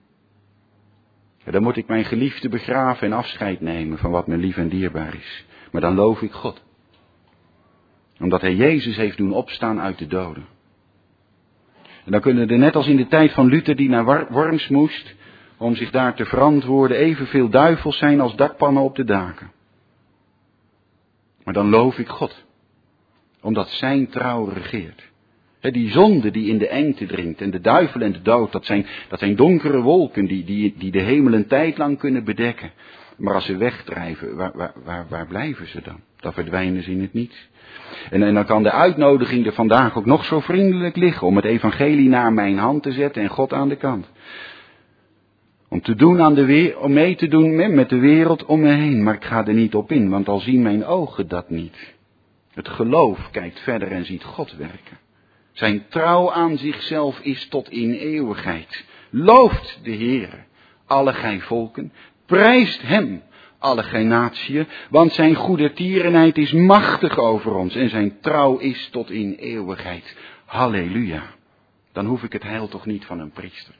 En dan moet ik mijn geliefde begraven en afscheid nemen van wat me lief en dierbaar is. Maar dan loof ik God. Omdat hij Jezus heeft doen opstaan uit de doden. En dan kunnen er net als in de tijd van Luther die naar Worms moest, om zich daar te verantwoorden, evenveel duivels zijn als dakpannen op de daken. Maar dan loof ik God. Omdat zijn trouw regeert. Die zonde die in de engte dringt en de duivel en de dood, dat zijn donkere wolken die de hemel een tijd lang kunnen bedekken. Maar als ze wegdrijven, waar blijven ze dan? Dan verdwijnen ze in het niets. En dan kan de uitnodiging er vandaag ook nog zo vriendelijk liggen om het evangelie naar mijn hand te zetten en God aan de kant. Om mee te doen met de wereld om me heen, maar ik ga er niet op in, want al zien mijn ogen dat niet. Het geloof kijkt verder en ziet God werken. Zijn trouw aan zichzelf is tot in eeuwigheid. Looft de Heere, alle gij volken, prijst hem, alle gij natieën, want zijn goedertierenheid is machtig over ons en zijn trouw is tot in eeuwigheid. Halleluja. Dan hoef ik het heil toch niet van een priester.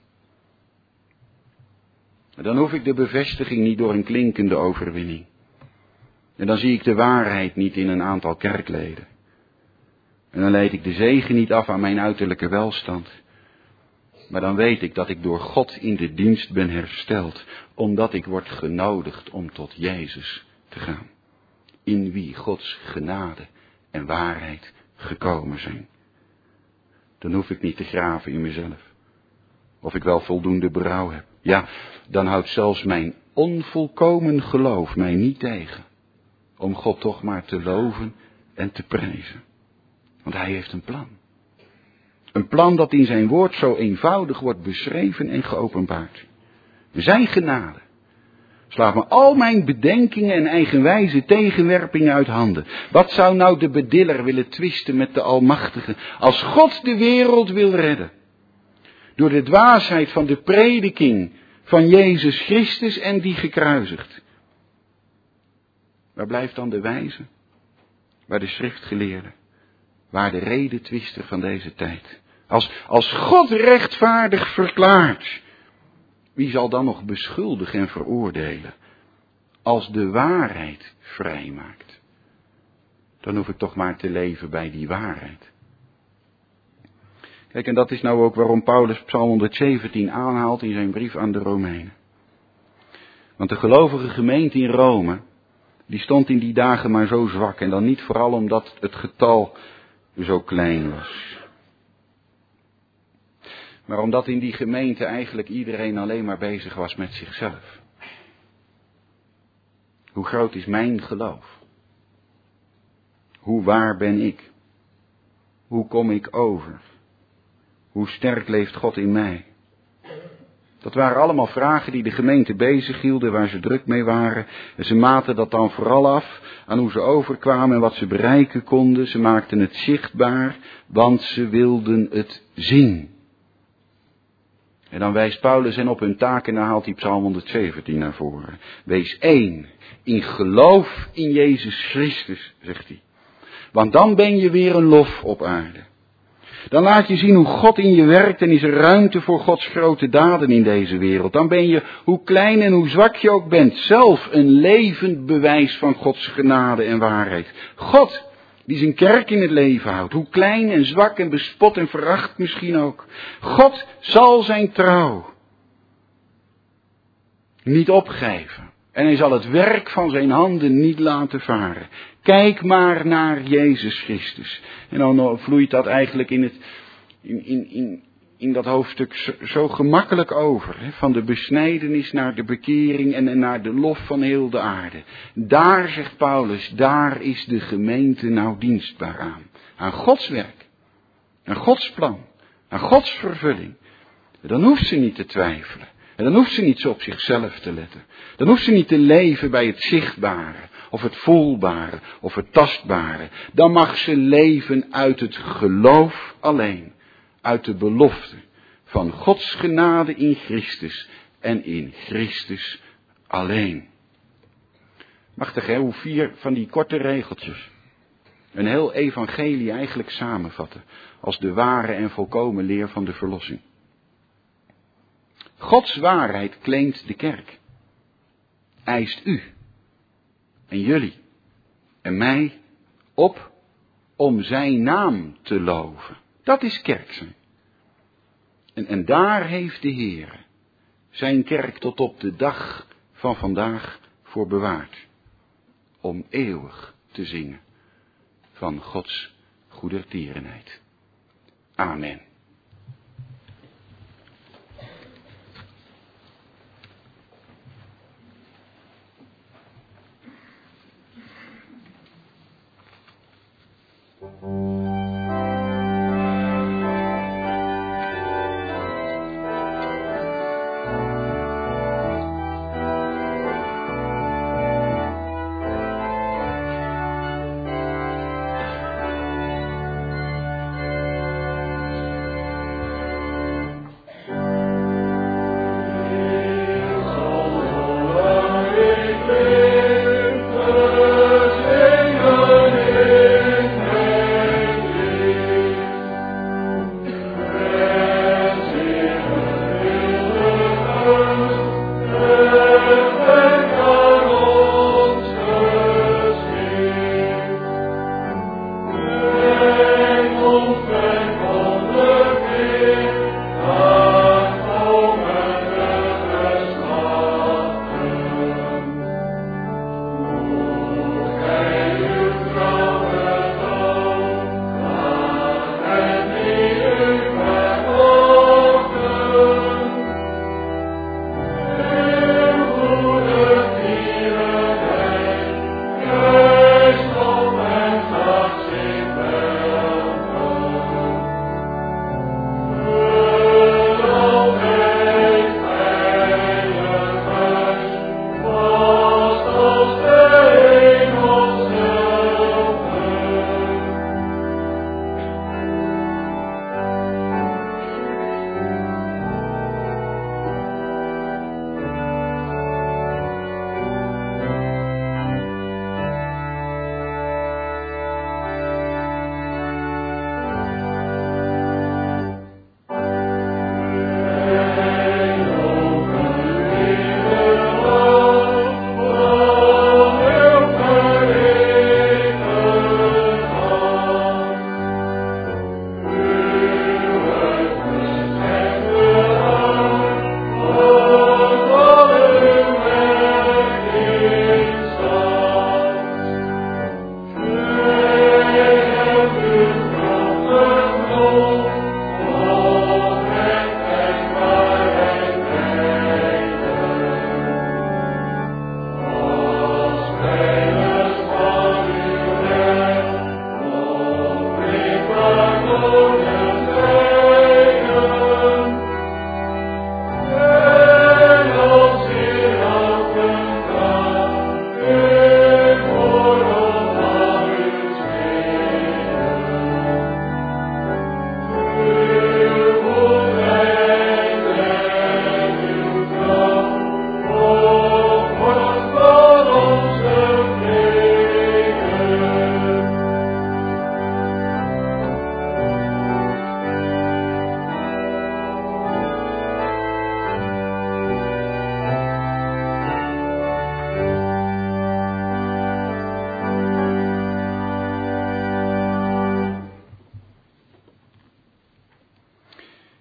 Dan hoef ik de bevestiging niet door een klinkende overwinning. En dan zie ik de waarheid niet in een aantal kerkleden. En dan leid ik de zegen niet af aan mijn uiterlijke welstand. Maar dan weet ik dat ik door God in de dienst ben hersteld. Omdat ik word genodigd om tot Jezus te gaan. In wie Gods genade en waarheid gekomen zijn. Dan hoef ik niet te graven in mezelf. Of ik wel voldoende berouw heb. Ja, dan houdt zelfs mijn onvolkomen geloof mij niet tegen. Om God toch maar te loven en te prijzen. Want hij heeft een plan. Een plan dat in zijn woord zo eenvoudig wordt beschreven en geopenbaard. Zijn genade slaat me al mijn bedenkingen en eigenwijze tegenwerpingen uit handen. Wat zou nou de bediller willen twisten met de Almachtige als God de wereld wil redden? Door de dwaasheid van de prediking van Jezus Christus en die gekruisigd. Waar blijft dan de wijze? Waar de schriftgeleerde? Waar de redetwister van deze tijd? Als God rechtvaardig verklaart, wie zal dan nog beschuldigen en veroordelen? Als de waarheid vrijmaakt, dan hoef ik toch maar te leven bij die waarheid. Kijk, en dat is nou ook waarom Paulus Psalm 117 aanhaalt in zijn brief aan de Romeinen. Want de gelovige gemeente in Rome, die stond in die dagen maar zo zwak. En dan niet vooral omdat het getal zo klein was. Maar omdat in die gemeente eigenlijk iedereen alleen maar bezig was met zichzelf. Hoe groot is mijn geloof? Hoe waar ben ik? Hoe kom ik over? Hoe sterk leeft God in mij? Dat waren allemaal vragen die de gemeente bezighielden, waar ze druk mee waren. En ze maten dat dan vooral af aan hoe ze overkwamen en wat ze bereiken konden. Ze maakten het zichtbaar, want ze wilden het zien. En dan wijst Paulus hen op hun taak en dan haalt hij Psalm 117 naar voren. Wees één in geloof in Jezus Christus, zegt hij. Want dan ben je weer een lof op aarde. Dan laat je zien hoe God in je werkt en is er ruimte voor Gods grote daden in deze wereld. Dan ben je, hoe klein en hoe zwak je ook bent, zelf een levend bewijs van Gods genade en waarheid. God, die zijn kerk in het leven houdt, hoe klein en zwak en bespot en veracht misschien ook. God zal zijn trouw niet opgeven. En hij zal het werk van zijn handen niet laten varen. Kijk maar naar Jezus Christus. En dan vloeit dat eigenlijk in dat hoofdstuk zo gemakkelijk over. Hè? Van de besnijdenis naar de bekering en naar de lof van heel de aarde. Daar, zegt Paulus, daar is de gemeente nou dienstbaar aan. Aan Gods werk. Aan Gods plan. Aan Gods vervulling. Dan hoeft ze niet te twijfelen. En dan hoeft ze niet zo op zichzelf te letten. Dan hoeft ze niet te leven bij het zichtbare, of het voelbare, of het tastbare. Dan mag ze leven uit het geloof alleen. Uit de belofte van Gods genade in Christus en in Christus alleen. Machtig hè, hoe 4 van die korte regeltjes een heel evangelie eigenlijk samenvatten als de ware en volkomen leer van de verlossing. Gods waarheid claimt de kerk. Eist u en jullie en mij op om zijn naam te loven. Dat is kerk zijn. En daar heeft de Heer zijn kerk tot op de dag van vandaag voor bewaard. Om eeuwig te zingen van Gods goedertierenheid. Amen.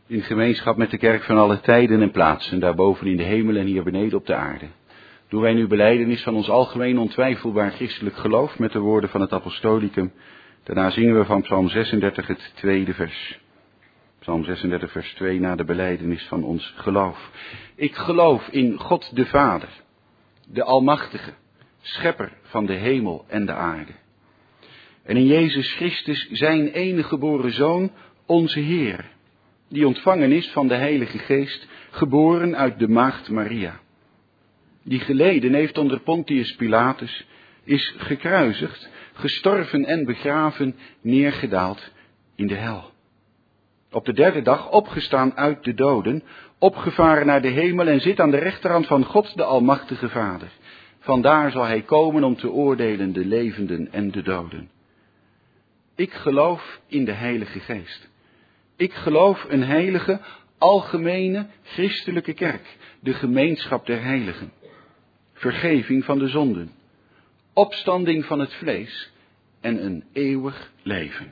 In gemeenschap met de kerk van alle tijden en plaatsen, daarboven in de hemel en hier beneden op de aarde, doen wij nu belijdenis van ons algemeen ontwijfelbaar christelijk geloof met de woorden van het apostolicum. Daarna zingen we van Psalm 36 het tweede vers. Psalm 36 vers 2 na de belijdenis van ons geloof. Ik geloof in God de Vader, de Almachtige, Schepper van de hemel en de aarde. En in Jezus Christus, zijn enige geboren Zoon, onze Heer, die ontvangen is van de Heilige Geest, geboren uit de maagd Maria. Die geleden heeft onder Pontius Pilatus, is gekruisigd, gestorven en begraven, neergedaald in de hel. Op de derde dag opgestaan uit de doden, opgevaren naar de hemel en zit aan de rechterhand van God de Almachtige Vader. Vandaar zal hij komen om te oordelen de levenden en de doden. Ik geloof in de Heilige Geest. Ik geloof een heilige, algemene, christelijke kerk, de gemeenschap der heiligen. Vergeving van de zonden, opstanding van het vlees en een eeuwig leven.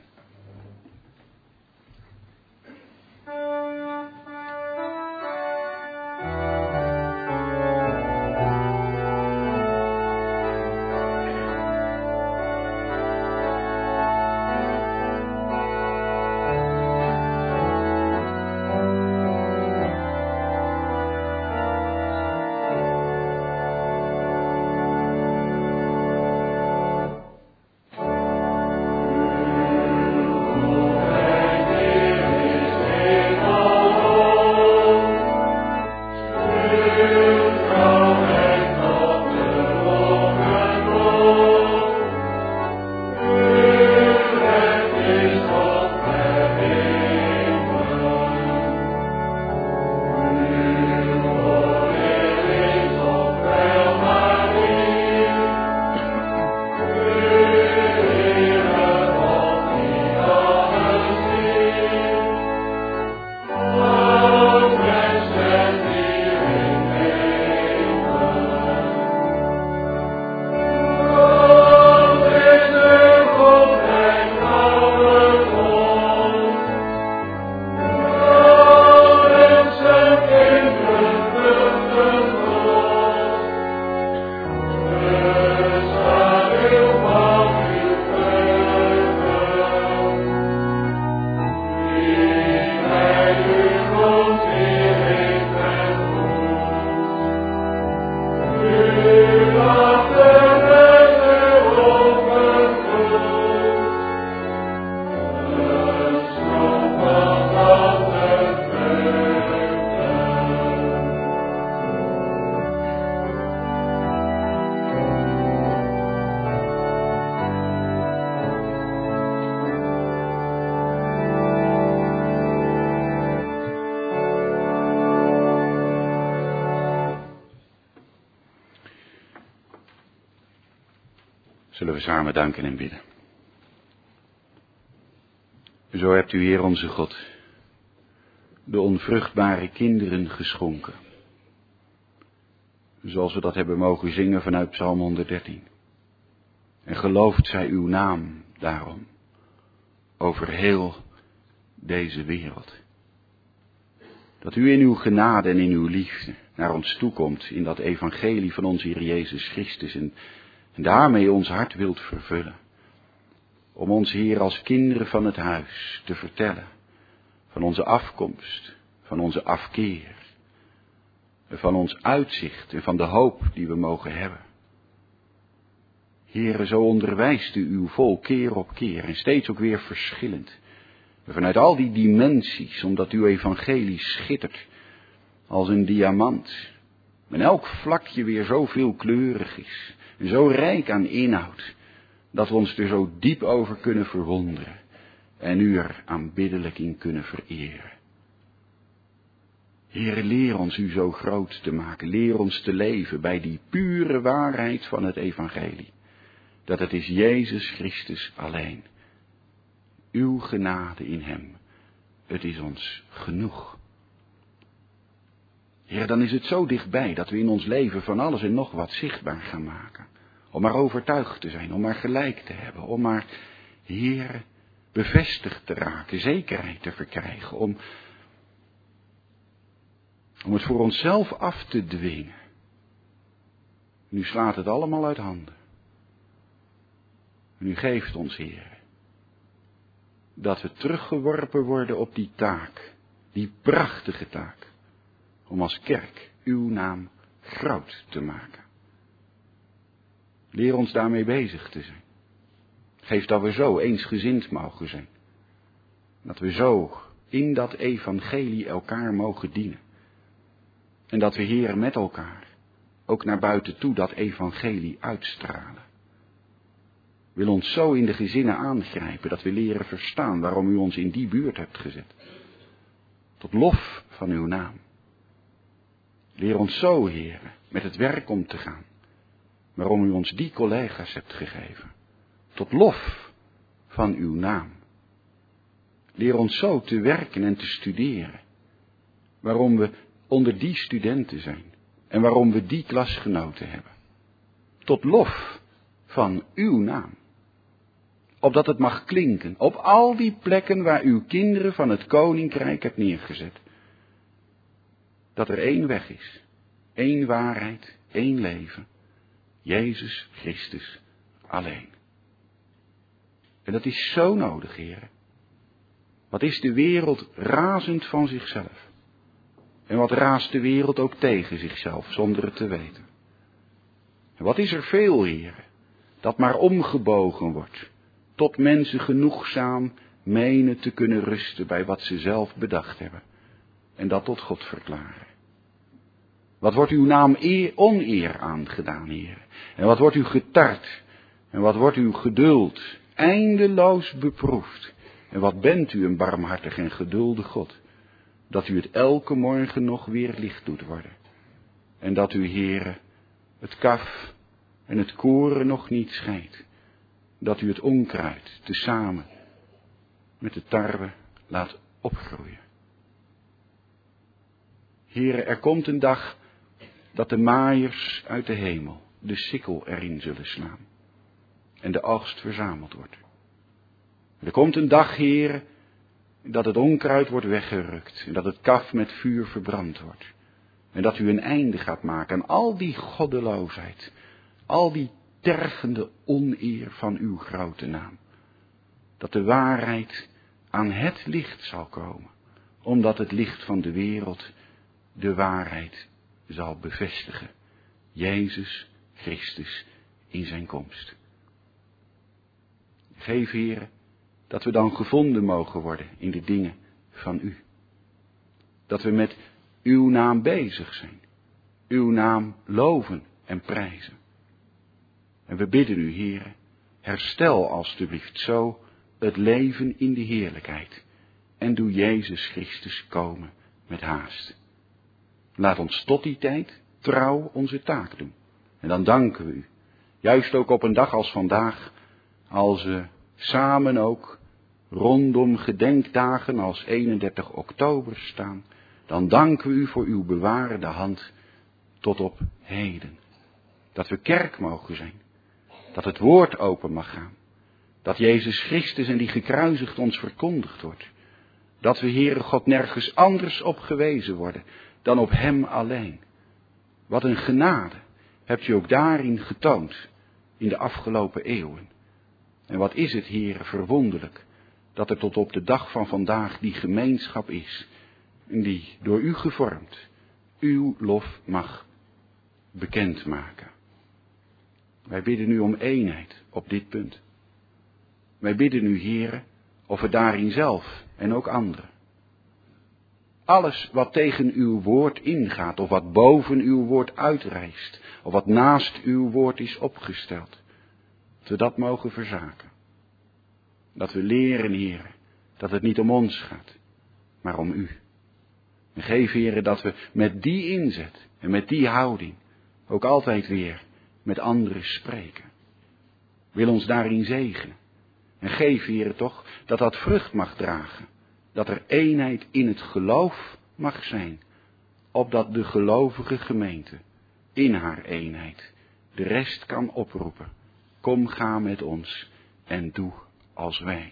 Zullen we samen danken en bidden. Zo hebt u, Heer onze God, de onvruchtbare kinderen geschonken. Zoals we dat hebben mogen zingen vanuit Psalm 113. En gelooft zij uw naam daarom over heel deze wereld. Dat u in uw genade en in uw liefde naar ons toekomt in dat evangelie van onze Heer Jezus Christus en daarmee ons hart wilt vervullen. Om ons, Heer, als kinderen van het huis te vertellen van onze afkomst, van onze afkeer, van ons uitzicht en van de hoop die we mogen hebben. Heere, zo onderwijst u uw volk keer op keer en steeds ook weer verschillend. Vanuit al die dimensies, omdat uw evangelie schittert als een diamant. En elk vlakje weer zo veelkleurig is en zo rijk aan inhoud, dat we ons er zo diep over kunnen verwonderen en u er aanbiddelijk in kunnen vereren. Heere, leer ons u zo groot te maken, leer ons te leven bij die pure waarheid van het evangelie. Dat het is Jezus Christus alleen. Uw genade in hem, het is ons genoeg. Heer, dan is het zo dichtbij dat we in ons leven van alles en nog wat zichtbaar gaan maken. Om maar overtuigd te zijn, om maar gelijk te hebben, om maar, Heer, bevestigd te raken, zekerheid te verkrijgen. Om het voor onszelf af te dwingen. Nu slaat het allemaal uit handen. En u geeft ons, Heer, dat we teruggeworpen worden op die taak, die prachtige taak, om als kerk uw naam groot te maken. Leer ons daarmee bezig te zijn. Geef dat we zo eensgezind mogen zijn. Dat we zo in dat evangelie elkaar mogen dienen. En dat we, Heer, met elkaar ook naar buiten toe dat evangelie uitstralen. Wil ons zo in de gezinnen aangrijpen dat we leren verstaan waarom u ons in die buurt hebt gezet. Tot lof van uw naam. Leer ons zo, Heer, met het werk om te gaan. Waarom u ons die collega's hebt gegeven. Tot lof van uw naam. Leer ons zo te werken en te studeren. Waarom we onder die studenten zijn. En waarom we die klasgenoten hebben. Tot lof van uw naam. Opdat het mag klinken op al die plekken waar uw kinderen van het koninkrijk hebt neergezet. Dat er één weg is. Één waarheid, één leven. Jezus Christus alleen. En dat is zo nodig, Heer. Wat is de wereld razend van zichzelf? En wat raast de wereld ook tegen zichzelf, zonder het te weten? En wat is er veel, Heer, dat maar omgebogen wordt, tot mensen genoegzaam menen te kunnen rusten bij wat ze zelf bedacht hebben. En dat tot God verklaren. Wat wordt uw naam oneer aangedaan, Heer? En wat wordt u getart? En wat wordt uw geduld eindeloos beproefd? En wat bent u een barmhartig en geduldig God? Dat u het elke morgen nog weer licht doet worden. En dat u, Heere, het kaf en het koren nog niet scheidt. Dat u het onkruid tezamen met de tarwe laat opgroeien. Heere, er komt een dag dat de maaiers uit de hemel de sikkel erin zullen slaan. En de oogst verzameld wordt. Er komt een dag, Heere, dat het onkruid wordt weggerukt. En dat het kaf met vuur verbrand wordt. En dat u een einde gaat maken aan al die goddeloosheid. Al die tergende oneer van uw grote naam. Dat de waarheid aan het licht zal komen. Omdat het licht van de wereld de waarheid zal bevestigen. Jezus Christus in zijn komst. Geef, Heere, dat we dan gevonden mogen worden in de dingen van u. Dat we met uw naam bezig zijn. Uw naam loven en prijzen. En we bidden u, Heere, herstel alstublieft zo het leven in de heerlijkheid. En doe Jezus Christus komen met haast. Laat ons tot die tijd trouw onze taak doen. En dan danken we u. Juist ook op een dag als vandaag, als we samen ook rondom gedenkdagen als 31 oktober staan, dan danken we u voor uw bewarende hand tot op heden. Dat we kerk mogen zijn. Dat het woord open mag gaan. Dat Jezus Christus en die gekruisigd ons verkondigd wordt. Dat we, Heere God, nergens anders op gewezen worden dan op hem alleen. Wat een genade hebt u ook daarin getoond in de afgelopen eeuwen. En wat is het, Heere, verwonderlijk dat er tot op de dag van vandaag die gemeenschap is, die door u gevormd uw lof mag bekendmaken. Wij bidden u om eenheid op dit punt. Wij bidden u, Heere, of we daarin zelf en ook anderen. Alles wat tegen uw woord ingaat, of wat boven uw woord uitrijst, of wat naast uw woord is opgesteld, dat we dat mogen verzaken. Dat we leren, Heere, dat het niet om ons gaat, maar om u. En geef, Heere, dat we met die inzet en met die houding ook altijd weer met anderen spreken. Wil ons daarin zegenen. En geef, Heere, toch dat dat vrucht mag dragen. Dat er eenheid in het geloof mag zijn. Opdat de gelovige gemeente in haar eenheid de rest kan oproepen. Kom, ga met ons en doe als wij.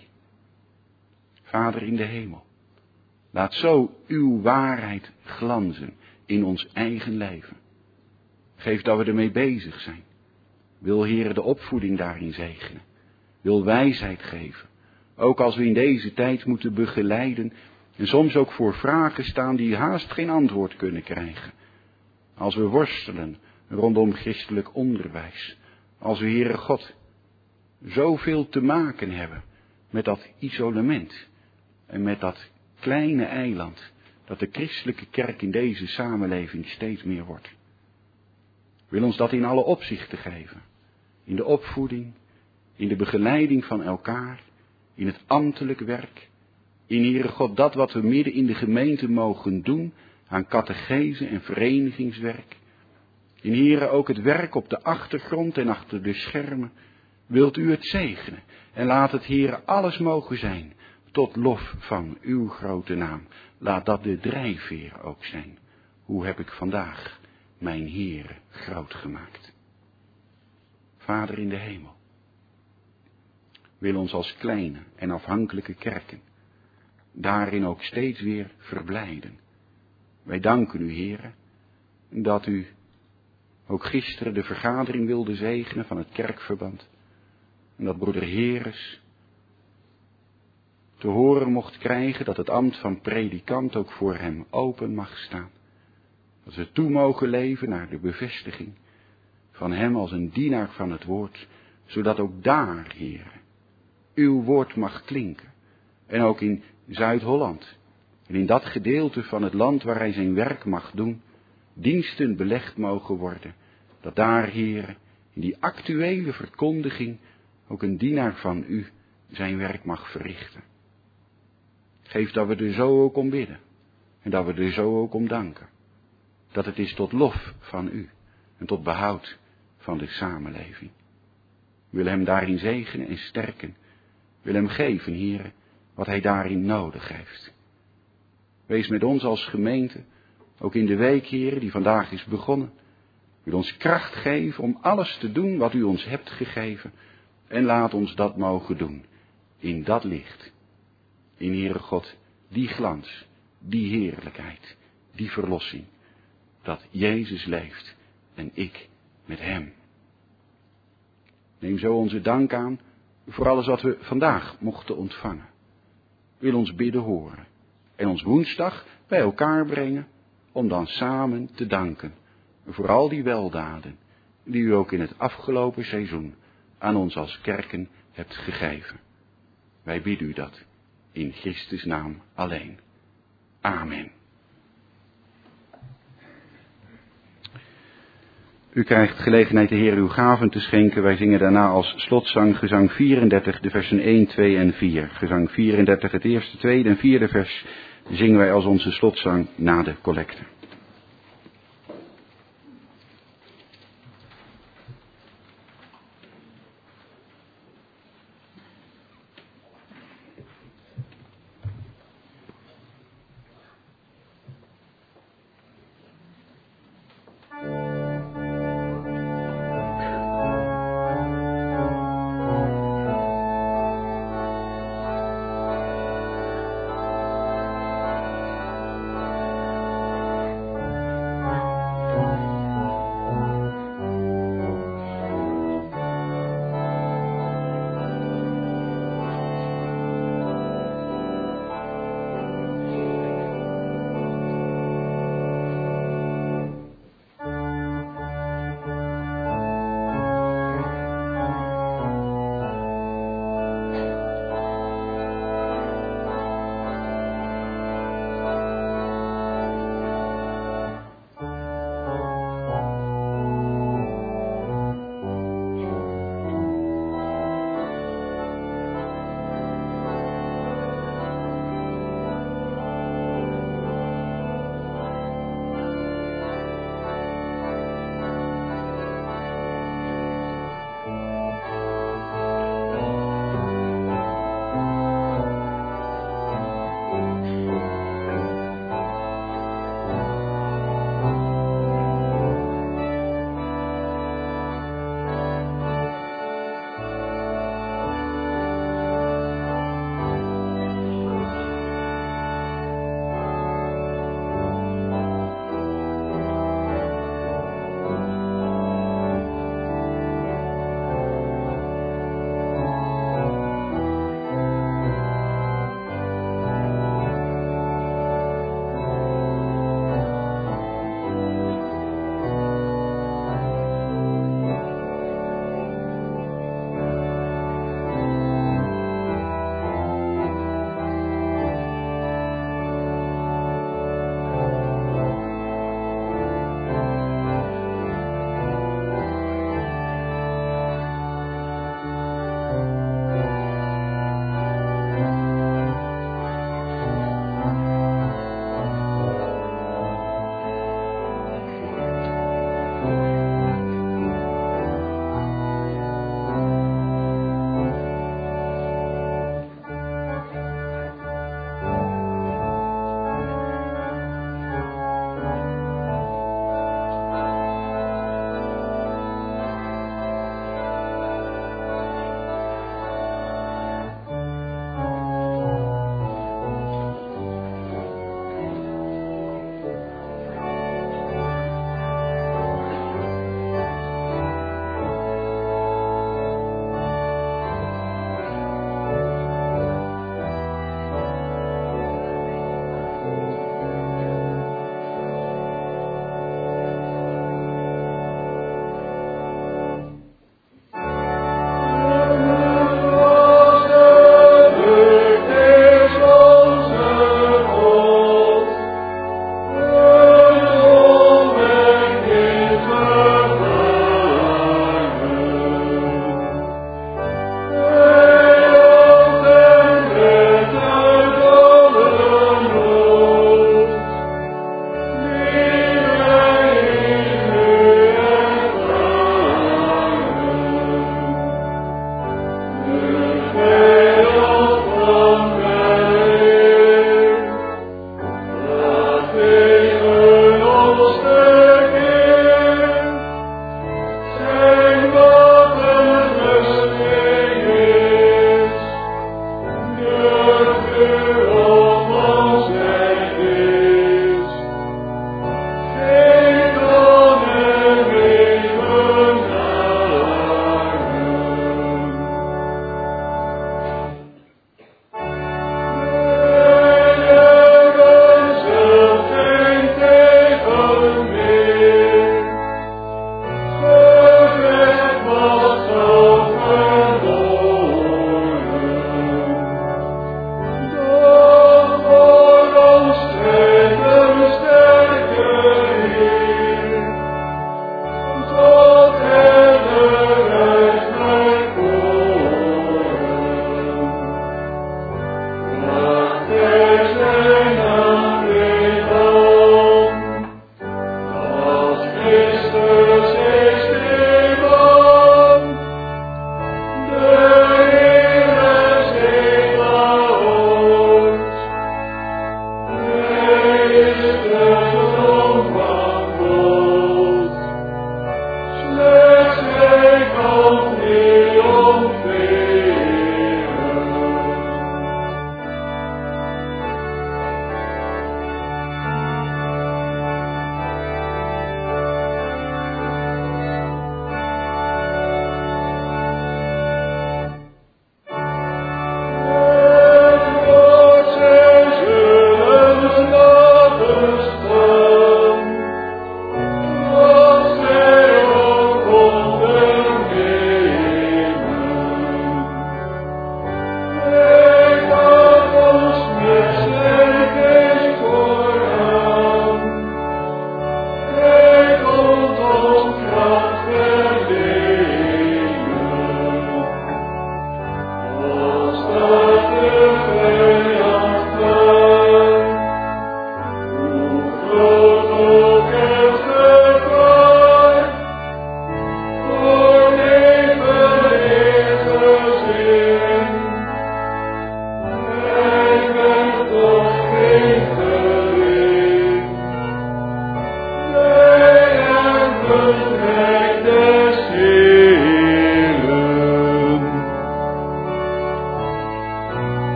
Vader in de hemel, laat zo uw waarheid glanzen in ons eigen leven. Geef dat we ermee bezig zijn. Wil Heere de opvoeding daarin zegenen. Wil wijsheid geven. Ook als we in deze tijd moeten begeleiden en soms ook voor vragen staan die haast geen antwoord kunnen krijgen. Als we worstelen rondom christelijk onderwijs. Als we, Heere God, zoveel te maken hebben met dat isolement en met dat kleine eiland dat de christelijke kerk in deze samenleving steeds meer wordt. Wil ons dat in alle opzichten geven. In de opvoeding, in de begeleiding van elkaar, in het ambtelijk werk. In, Heere God, dat wat we midden in de gemeente mogen doen aan catechese en verenigingswerk. In, Heere, ook het werk op de achtergrond en achter de schermen. Wilt u het zegenen en laat het, Heere, alles mogen zijn tot lof van uw grote naam. Laat dat de drijfveer ook zijn. Hoe heb ik vandaag mijn Heere groot gemaakt? Vader in de hemel, wil ons als kleine en afhankelijke kerken daarin ook steeds weer verblijden. Wij danken u, Heere, dat u ook gisteren de vergadering wilde zegenen van het kerkverband. En dat broeder Heres te horen mocht krijgen dat het ambt van predikant ook voor hem open mag staan. Dat we toe mogen leven naar de bevestiging van hem als een dienaar van het woord, zodat ook daar, Heere, uw woord mag klinken. En ook in Zuid-Holland en in dat gedeelte van het land waar hij zijn werk mag doen, diensten belegd mogen worden. Dat daar, Heere, in die actuele verkondiging ook een dienaar van u zijn werk mag verrichten. Geef dat we er zo ook om bidden en dat we er zo ook om danken. Dat het is tot lof van u en tot behoud van de samenleving. Wil hem daarin zegenen en sterken. Wil hem geven, Heere, wat hij daarin nodig heeft. Wees met ons als gemeente, ook in de week, Heere, die vandaag is begonnen. Wil ons kracht geven om alles te doen wat u ons hebt gegeven. En laat ons dat mogen doen. In dat licht. In, Heere God, die glans, die heerlijkheid, die verlossing. Dat Jezus leeft en ik met hem. Neem zo onze dank aan voor alles wat we vandaag mochten ontvangen. Wil ons bidden horen en ons woensdag bij elkaar brengen om dan samen te danken voor al die weldaden die u ook in het afgelopen seizoen aan ons als kerken hebt gegeven. Wij bidden u dat in Christus' naam alleen. Amen. U krijgt gelegenheid de Heer uw gaven te schenken. Wij zingen daarna als slotzang gezang 34, de versen 1, 2 en 4. Gezang 34, het eerste, tweede en vierde vers zingen wij als onze slotzang na de collecte.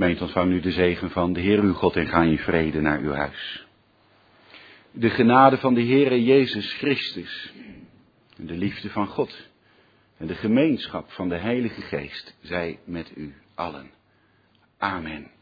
Gemeente, ontvang nu de zegen van de Heer uw God en ga in vrede naar uw huis. De genade van de Heere Jezus Christus, en de liefde van God en de gemeenschap van de Heilige Geest zij met u allen. Amen.